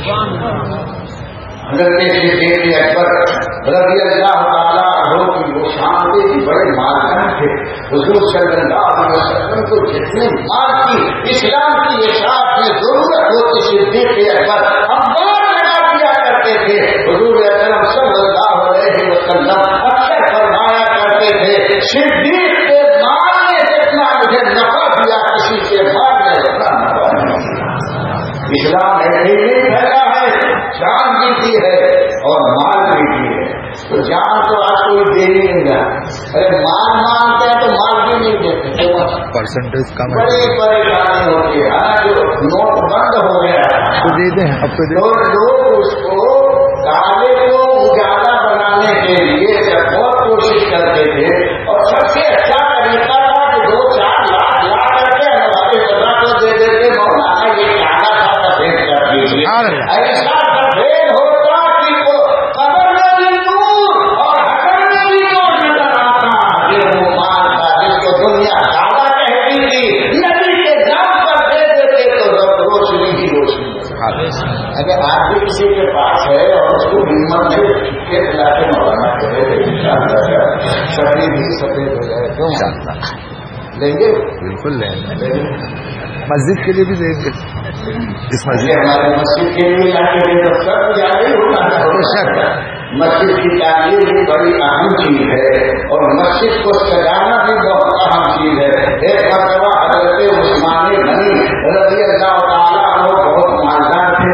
رضی اللہ تعالیٰ عنہ کی وہ شان تھی، بڑے مالدار تھے. حضور صلی اللہ علیہ وسلم کو جتنے مال کی اسلام کی اشاعت میں ضرورت ہوتی صدیق اکبر انبار لگا دیا کرتے تھے. حضور اکرم صلی اللہ علیہ وسلم اکثر فرمایا کرتے تھے صدیق کے مال نے جتنا مجھے نفع دیا کسی کے مال نے اتنا نفع نہیں. اسلام ایسے ہی پھیلا ہے، جان بھی دی ہے اور مال بھی دی ہے. تو جان تو آج کوئی دے ہی نہیں گا. ارے مال مانگتے ہیں تو مال بھی نہیں دیتے، پرسنٹیج کم ہے. بڑی پریشانی ہوتی ہے. جو نوٹ بند ہو گیا تو دے دیں اب تو تو لوگ اس کو کالے کو اجالا بنانے کے لیے بہت کوشش کرتے تھے. اور سب سے اچھا طریقہ تھا کہ 2-4 لاکھ لا کر کے ہمارے جگہ کو دے دیتے. مولانا یہ کالا تھا سفید کر دیجیے. ایسا سفید ہوتا کہ وہ قبر میں بھی نور اور حشر میں بھی نور نظر آتا. یہ وہ مال تھا جس کو دنیا کالا کہتی تھی. نبی کے نام پر دے دیتے تو روشنی ہی روشنی. اگر آج بھی کسی کے پاس ہے اور اس کو ہمت نہیں لا کے مولانا کرے سفید ہی سفید ہو جائے تو لیں گے. بالکل لیں گے. مسجد کے لیے بھی دیں گے. اس مسجد ہمارے مسجد کے لیے لا کے دے تو سب زیادہ ہی ہوتا ہے. مسجد کی تعمیر بھی بڑی اہم چیز ہے اور مسجد کو سجانا بھی بہت اہم چیز ہے. ایک مرتبہ حضرت عثمان غنی رضی اللہ تعالیٰ عنہ بہت مالدار تھے.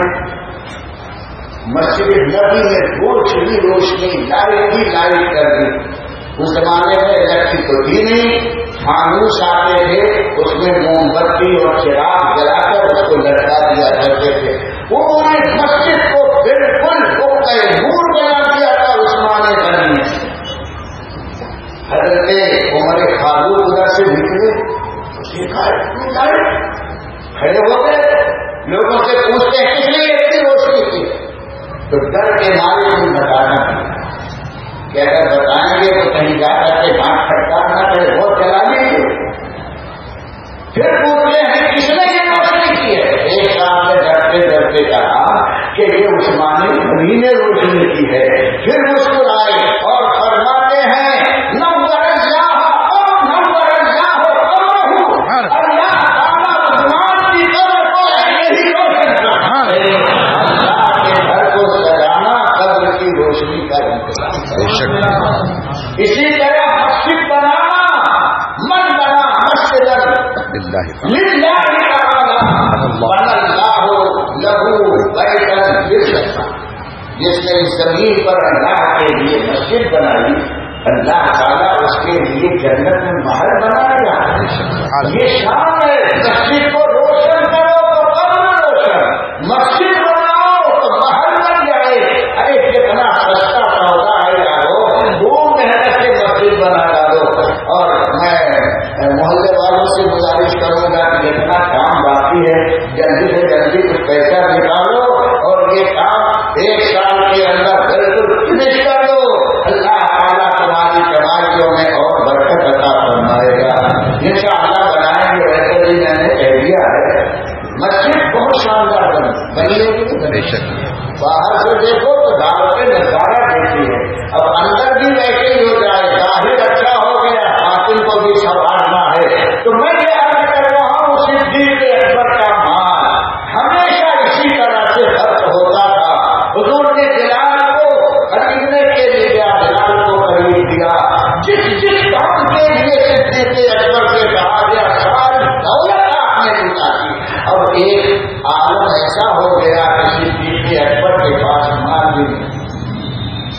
مسجد نبی میں روشنی لائٹ کر دی. اس زمانے میں الیکٹرک تو تھی نہیں، فانوس آتے تھے، اس میں موم بتی اور چراغ جلا کر اس کو لٹکا دیا کرتے تھے. انہوں نے مسجد کو بالکل نور بنا دیا تھا عثمان غنی نے. حضرت عمر فاروق ادھر سے نکلے، کھڑے ہو گئے، لوگوں سے پوچھتے ہیں کس لیے اتنی روشنی کی؟ تو ڈر کے مارے نہیں بتانا کہ اگر بتائیں گے تو کہیں جا کر کے بات کھٹکا نہ کرے، بہت چلا لیجیے. پھر پوچھتے ہیں کس نے یہ روشنی کی ہے؟ ایک صاحب نے ڈرتے ڈرتے کہا کہ یہ عثمان غنی نے روشنی کی ہے. پھر مسکرائے اور فرماتے ہیں نور اللہ نور اللہ قبرہ، اللہ تعالیٰ عثمان کی قبر کو ایسے ہی روشن کرتا ہے. اللہ کے گھر کو سجانا قبر کی روشنی کا انتظام. اسی طرح مسجد بنانا، من بنا مسجد للہ تعالی بن اللہ لہو بیتا للجنہ. جس نے اس زمین پر اللہ کے لیے مسجد بنائی، اللہ تعالیٰ اس کے لیے جنت میں محل بنائے گا. یہ شان ہے. مسجد کو روشن کرو تو قبر روشن، مسجد بناؤ تو محل بن جائے. ارے کتنا سستا سودا ہے یارو، خوب محنت سے مسجد بنا ڈالو. اور میں محلے والوں سے گزارش کروں گا کہ جتنا کام باقی ہے جلدی سے جلدی کچھ پیسہ نکالو اور یہ کام 1 سال کے اندر بالکل فنش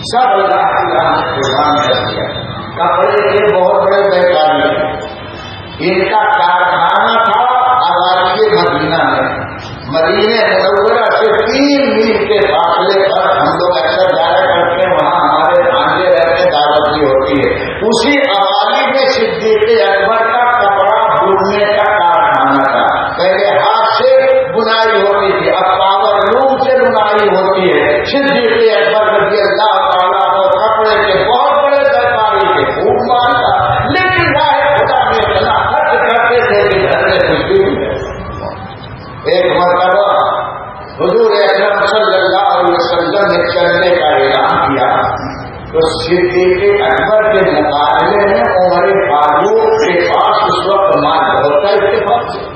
سب اللہ کی راہ میں قربان کر دیا. کپڑے کے بہت بڑے ویپاری ہیں. ان کا کارخانہ تھا آبادی مدینہ میں. مدینہ منورہ سے 3 میل کے فاصلے پر ہم لوگ اکثر جایا کرتے ہیں. وہاں ہمارے بھانجے رہتے دعوت بھی ہوتی ہے. اسی آبادی میں صدیق اکبر کا کپڑا بننے کا کارخانہ تھا. پہلے ہاتھ سے بنائی ہوتی تھی, اب پاور لوم سے بنائی ہوتی ہے. صدیق اکبر رضی اللہ تعالیٰ کو کپڑے کے بہت بڑے ویپاری تھے, خوب مانتا, لیکن راہ خدا میں اتنا خرچ کرتے تھے کہ گھر میں کچھ بھی نہیں. ایک مرتبہ حضور اکرم صلی اللہ علیہ وسلم نے چلنے کا اعلان کیا تو صدیق اکبر کے مقابلے میں عمر فاروق کے پاس اس وقت مال بہت اتفاق سے.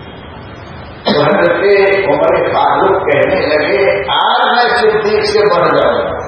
حضرت عمر فاروق کہنے لگے آج میں صدیق سے بڑھ جاؤں گا.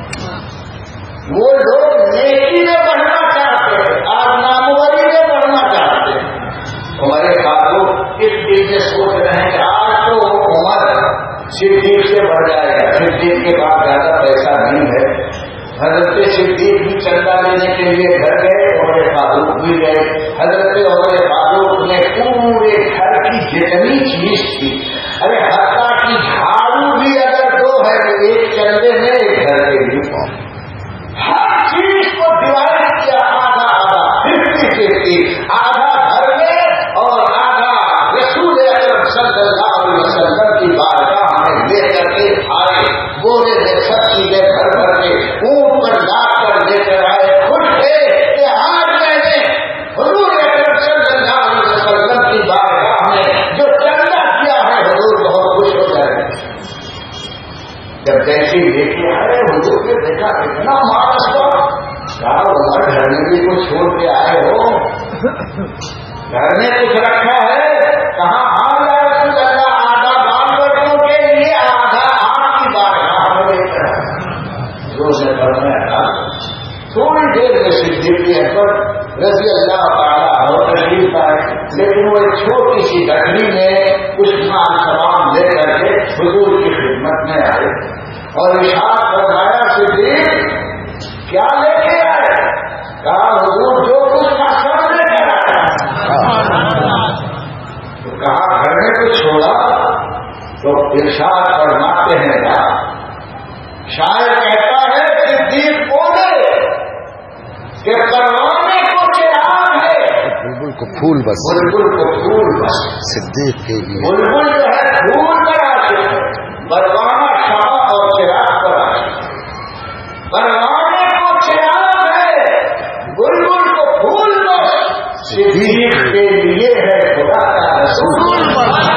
وہ لوگ نیکی میں بڑھنا چاہتے ہیں, آج ناموری میں بڑھنا چاہتے ہیں. عمر فاروق اس دل سے سوچ رہے ہیں کہ آج تو عمر صدیق سے بڑھ جائے گا. صدیق کے پاس زیادہ پیسہ نہیں ہے. حضرت صدیق بھی چندہ لینے کے لیے گھر گئے, عمر فاروق بھی گئے. حضرت عمر فاروق نے پورے گھر کی جتنی چیز تھی, ارے حتیٰ کی جھاڑو بھی اگر 2 ہے تو ایک چندے میں ایک گھر کے لیے ہر چیز کو ڈیوائڈ کیا, آدھا آدھا 50-50, آدھا گھر میں اور آدھا رسول اکرم صلی اللہ علیہ وسلم کی بارگاہ میں لے کر کے آئے. بولے میں سب چیزیں گھر بھر کے اونٹ پر لا کر لے کر آئے. خوش تھے کہ آج میں نے حضور اکرم صلی اللہ علیہ وسلم کی بارگاہ میں جو چندہ کیا ہے حضور بہت خوش ہو جائے. جب جیسی لے کے آئے حضور نے دیکھا اتنا مال تھا, کہا عمر گھر میں بھی کچھ چھوڑ کے آئے ہو, گھر میں کچھ رکھا ہے؟ کہاں ہاں یا رسول اللہ, آدھا بال بچوں کے لیے, آدھا آپ کی بارگاہ میں لے کر حضور سے فرمایا. تھوڑی دیر میں صدیق اکبر رضی اللہ تعالیٰ عنہ تشریف آئے, لیکن وہ ایک چھوٹی سی گٹھڑی میں کچھ مال سامان لے کر کے حضور کی خدمت میں آئے اور ارشاد فرمایا صدیق کیا لے کے آئے؟ کہا حضور جو کچھ کا سب لے کر آیا. تو کہا گھر میں کچھ چھوڑا؟ تو ارشاد فرماتے ہیں کیا شاعر کہتا ہے صدیق بولے کہ پروانے کو چراغ ہے, بلبل کو پھول بس, بلبل کو پھول بس. صدیق کے لیے بلبل جو ہے پھول پر آتے ہیں, پروانہ شمع اور چراغ پر آتے ہیں. پروانے کو چراغ ہے, بلبل کو پھول بس. صدیق کے لیے ہے خدا کا رسول,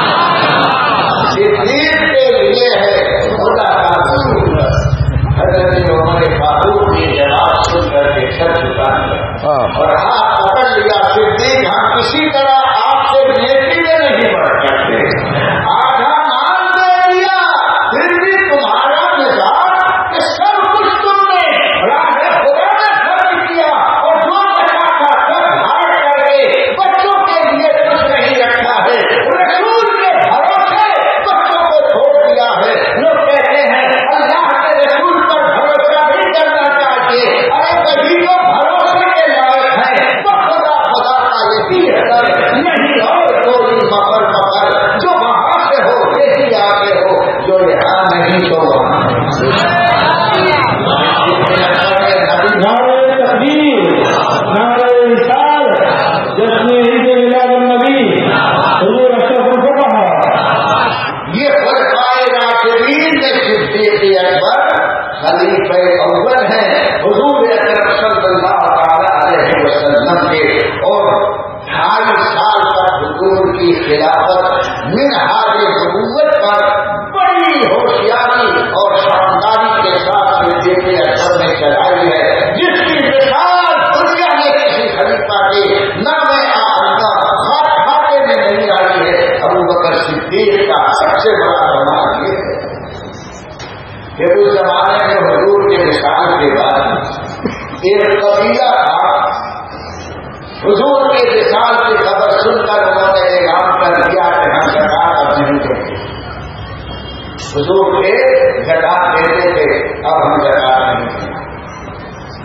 صدیق کے لیے ہے خدا کا رسول. حضرت عمر فاروق نے جواب سن کر کے سر جھکا دیا اور ہاتھ پکڑ لیا. صدیق ہم کسی طرح آپ سے نیکی میں نہیں بڑھ سکتے, آدھا مال دے دیا, پھر بھی تمہارا مزاج کہ سب کچھ تم نے راہ خدا میں خرچ کیا اور جو پیسہ تھا سب ہار کر کے بچوں کے لیے کچھ نہیں رکھا ہے, رسول کے بھروسے بچوں کو چھوڑ دیا ہے. لوگ کہتے ہیں اللہ کے رسول پر بھروسہ بھی کرنا چاہیے, ارے کبھی تو بھروسے کے لائق ہیں تو خدا خدا کا یہی ہے نہیں اور کوئی مفر مفر جو وہاں سے ہو یہی آگے ہو, جو یہاں نہیں تو وہاں یہ خلفائے راشدین میں صدیق اکبر خلیفہ اول ہیں حضور اکرم صلی اللہ تعالی علیہ وسلم کے, اور 2.5 سال تک حضور کی خلافت منہاج نبوت پر بڑی ہوشیاری اور شانداری کے ساتھ صدیق اکبر نے چلائی ہے, جس کی مثال دنیا میں کسی خلیفہ کے نام کھاتے میں نہیں آئی ہے. ابو بکر صدیق کا سب سے بڑا کمال یہ ہے کہ اس زمانے میں حضور کے وصال کے بعد ایک قبیلہ تھا, حضور کے وصال کی خبر سن کر انہوں نے اعلان کر دیا کہ ہم زکات اب نہیں دیتے. حضور کے زکات دیتے تھے, اب ہم زکات نہیں دیتے.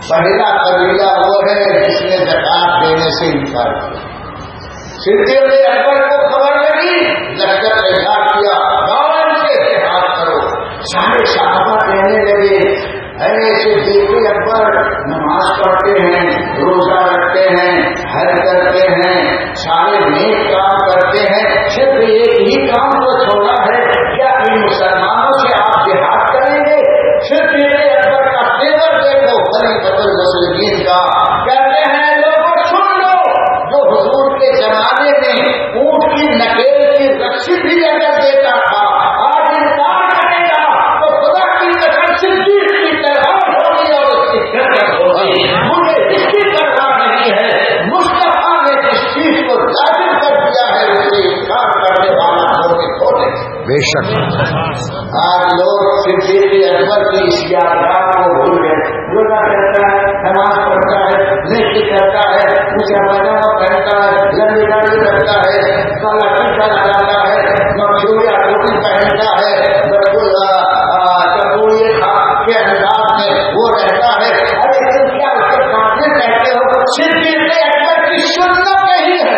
پہلا قبیلہ وہ ہے جس نے زکات دینے سے انکار کیا. صدیق اکبر کو خبر لگی، لشکر تیار کیا، گاؤں سے اتحاد کرو. سارے صحابہ کہنے لگے ایسے صدیق اکبر نماز پڑھتے ہیں، روزہ رکھتے ہیں، حج کرتے ہیں، سارے نیک کام کرتے ہیں، صرف ایک ہی کام کو چھوڑا ہے، کیا ان مسلمانوں سے آپ جہاد کریں گے؟ صدیق اکبر کا تیور دیکھو، خلیفۃ المسلمین کا. کہتے ہیں لوگوں سن لو، جو حضور کے زمانے میں اونٹ کی نکیل کی رسی بھی اگر دیتا تھا آج انکار کرے گا تو خدا کی قسم صدیق کی تلوار ہوگی اور اس کی گردن ہوگی. مجھے اس کی پرواہ نہیں ہے. مصطفیٰ نے جس چیز کو لازم کر دیا ہے اسے انکار کرنے والا ہونے کھولے. بے شک آج لوگ صدیق اکبر کی اس یادگار کو بھول گئے. روزہ کرتا ہے، نماز پڑھتا ہے، نیکی کرتا ہے، اونچا پاجامہ پہنتا ہے، لمبی داڑھی رکھتا ہے، کالا ٹیکا لگاتا ہے، مخصوص ٹوپی پہنتا ہے، بالکل چپوڑیے کے انداز میں وہ رہتا ہے. ارے تم کیا اس کے سامنے کہتے ہو؟ صدیق اکبر کی سنت نہیں ہے.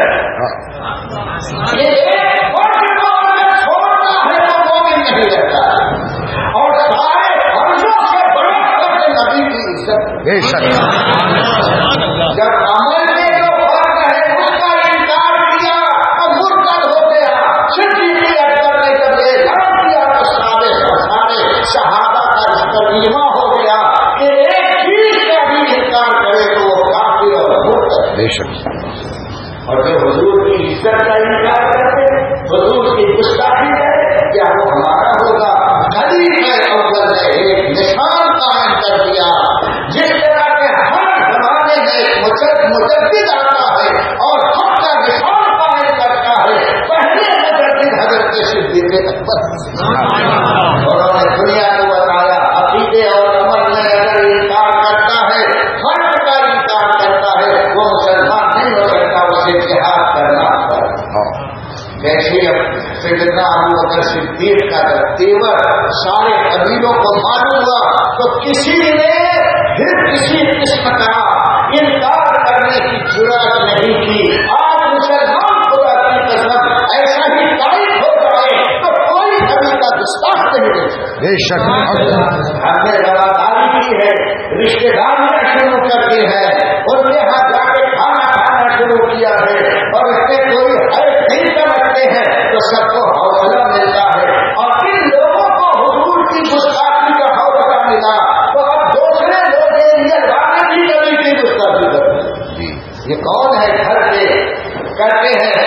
یہ ایک وقت کو اگر چھوڑتا ہے تو مومن نہیں رہتا اور سارے فرضوں سے بڑھ کر کے نبی کی عزت. بے شک جب عمل میں جو فرق ہے اس کا انکار کیا تو مرتد ہو گیا. صدیق اکبر نے جب اعلان کیا تو سارے صحابہ کا اس پر اجماع ہو گیا کہ ایک چیز کا بھی انکار کرے تو وہ کافر اور مرتد. بے شک اور جو حضور کی عزت کا انکار کرتے حضور کی گستاخی ہے کیا وہ ہمارا ہوگا؟ خلیفہ اول نے ایک نشان قائم کر دیا. جس طرح کے ہر زمانے میں مجدد آتا ہے اور حق کا نشان قائم کرتا ہے، پہلے مجدد حضرت صدیق اکبر. انہوں نے دنیا کو بتایا عقیدے اور عمل میں اگر انکار کرتا ہے، فرق کا انکار کرتا ہے، وہ مسلمان نہیں ہو سکتا، اسے جہاد کرنا پڑتا. جیسے سیدنا ابو بکر صدیق کا تیور سارے قبیلوں کو معلوم ہوا تو کسی نے پھر کسی قسم کا انکار کرنے کی جرات نہیں کی. آج مسلمان خدا کی قسم ایسا ہی قائم ہو جائے تو کوئی کبھی کا گستاخ نہیں دے سکتا. بے شک ہم نے رواداری کی ہے، رشتے داریاں شروع کر دی ہے، ان کے یہاں جا کے کھانا شروع کیا ہے اور اس میں کوئی حیث نہیں سمجھتے ہیں تو سب کو حوصلہ ملتا ہے. اور ان لوگوں کو حضور کی گستاخی کا حوصلہ ملا تو اب دوسرے لوگ بھی کبھی کی گستاخی کرتے. یہ کون ہے گھر کے کہتے ہیں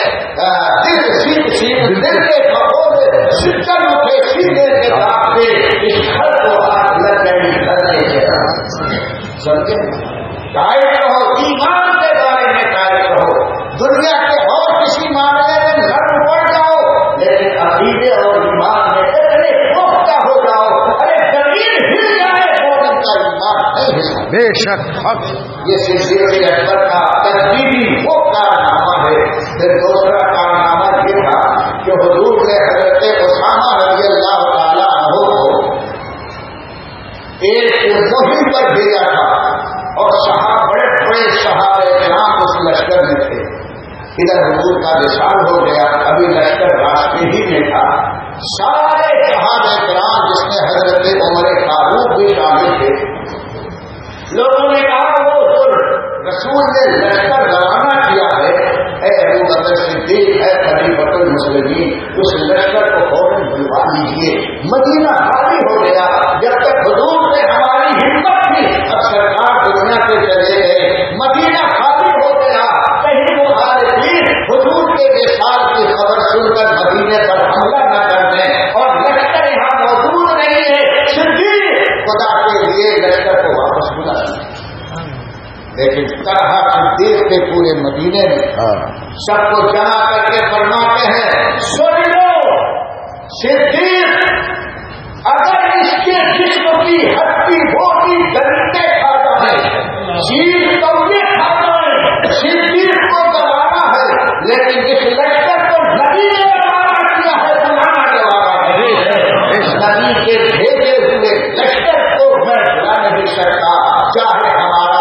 دل کے سکن اٹھے سینے کے راستے اس گھر کو ہاتھ لگ گئی گھر نہیں سمجھے. قائم رہو ایمان کے بارے میں قائم رہو. دنیا کے اور کسی معاملے میں لڑ پڑ جاؤ لیکن عقیدے اور ایمان میں اتنے پختہ ہو جاؤ. ارے زمین ہل جائے مومن کا ایمان نہیں ہلتا. بے شک حق. یہ صدیق اکبر کا تجدیدی وہ کارنامہ ہے. پھر دوسرا کارنامہ یہ تھا کہ حضور نے حضرت اسامہ رضی اللہ تعالیٰ عنہ کو ایک مہم پر بھیجا تھا اور بڑے بڑے صحابہ کرام اس لشکر میں تھے. ادھر حضور کا وصال ہو گیا، ابھی لشکر راستے ہی میں تھا. سارے صحابہ کرام جس میں حضرت عمر فاروق بھی شامل تھے. لوگوں نے کہا وہ جو رسول نے لشکر روانہ کیا ہے اے ابو بکر صدیق ہے خلیفۃ المسلمین، اس لشکر کو فوراً بلوا لیجیے. مدینہ خالی ہو گیا. جب تک حضور نے ہماری ہمت کی اب سرکار دنیا سے چلے گئے، مدینہ خالی ہو گیا. کہیں مخالفین حضور کے وصال کی خبر سن کر مدینے پر حملہ نہ کرنے اور لشکر یہاں موجود نہیں ہے. صدیق خدا کے لیے لشکر کو واپس بلا دیا. لیکن طرح صدیق کے پورے مدینے میں سب کو جمع کر کے فرماتے ہیں سن لو، صدیق اگر اس کے جسم کی ہڈی بوٹی گندے کھاتا ہے، چیز تو یہ کھاتا ہے، صدیق کو گوانا ہے. لیکن اس لشکر کو نبی نے روانہ کیا ہے، بلانا گوانا ہے. نبی کے بھیجے ہوئے لشکر کو میں بلا نہیں سکتا، چاہے ہمارا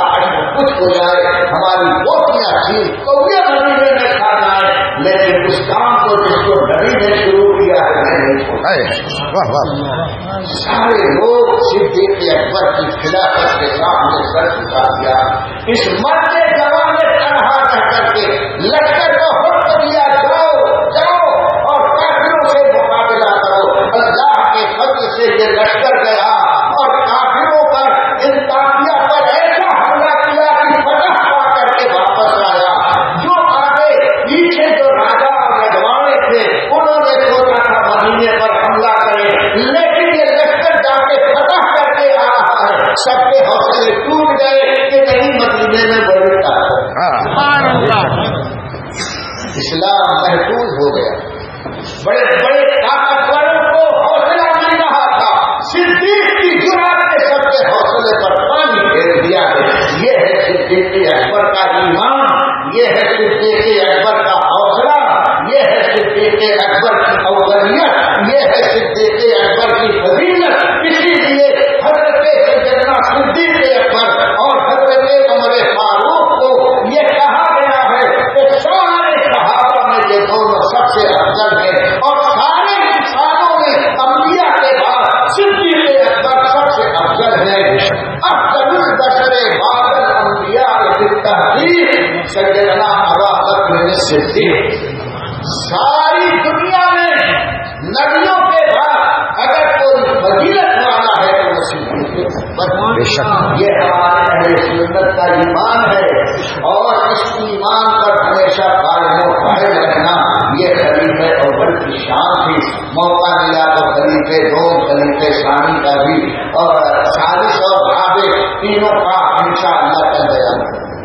سارے لوگ صدیق اکبر کی خلافت کے سامنے سر جھکا دیا. اس مرتے جوان نے تنہا کہہ کر کے لشکر کو حکم دیا جاؤ اور کافروں سے مقابلہ کرو. اللہ کے فضل سے یہ لشکر گیا اور کافروں پر ان تاغیوں پر ایسا حملہ کیا کہ فتح پا کر کے واپس آیا. جو آگے پیچھے جو راجا اور رجواڑے تھے انہوں نے سوچا تھا مدینے پر حملہ کرے, لیکن یہ لشکر جا کے فتح کر کے آ رہا ہے. سب کے حوصلے ٹوٹ گئے کہ نہیں مدینے میں بڑی طاقت. اسلام محفوظ ہو گیا. بڑے بڑے طاقتوروں کو حوصلہ مل رہا تھا. صدیق کی جرأت نے سب کے حوصلے پر پانی پھیر دیا ہے. یہ ہے صدیق اکبر کا ایمان, یہ ہے صدیق اکبر کا حوصلہ, یہ ہے صدیق اکبر کی اولیت, یہ ہے صدیق اکبر کی فضیلت. اسی لیے حضرت سیدنا صدیق اکبر اور حضرت عمر فاروق کو یہ کہا گیا ہے کہ سارے صحابہ میں یہ دونوں سب سے افضل ہیں اور سارے انسانوں میں انبیاء کے بعد صدیق اکبر سب سے افضل ہے. افضل البشر بعد الانبیاء بالتحقیق سیدنا ابو بکر صدیق. ساری دنیا میں نبیوں کے بعد اگر کوئی فضیلت والا ہے تو وہ صدیق اکبر. یہ ہمارے اہل سنت کا ایمان ہے اور اس ایمان پر ہمیشہ قائم و قائم رہنا یہ خلیفہ اول کی شان تھی. موقع ملا تو خلیفہ دو, خلیفہ ثانی کا بھی اور ثالث اور رابع تینوں کا انشاءاللہ کل بیان.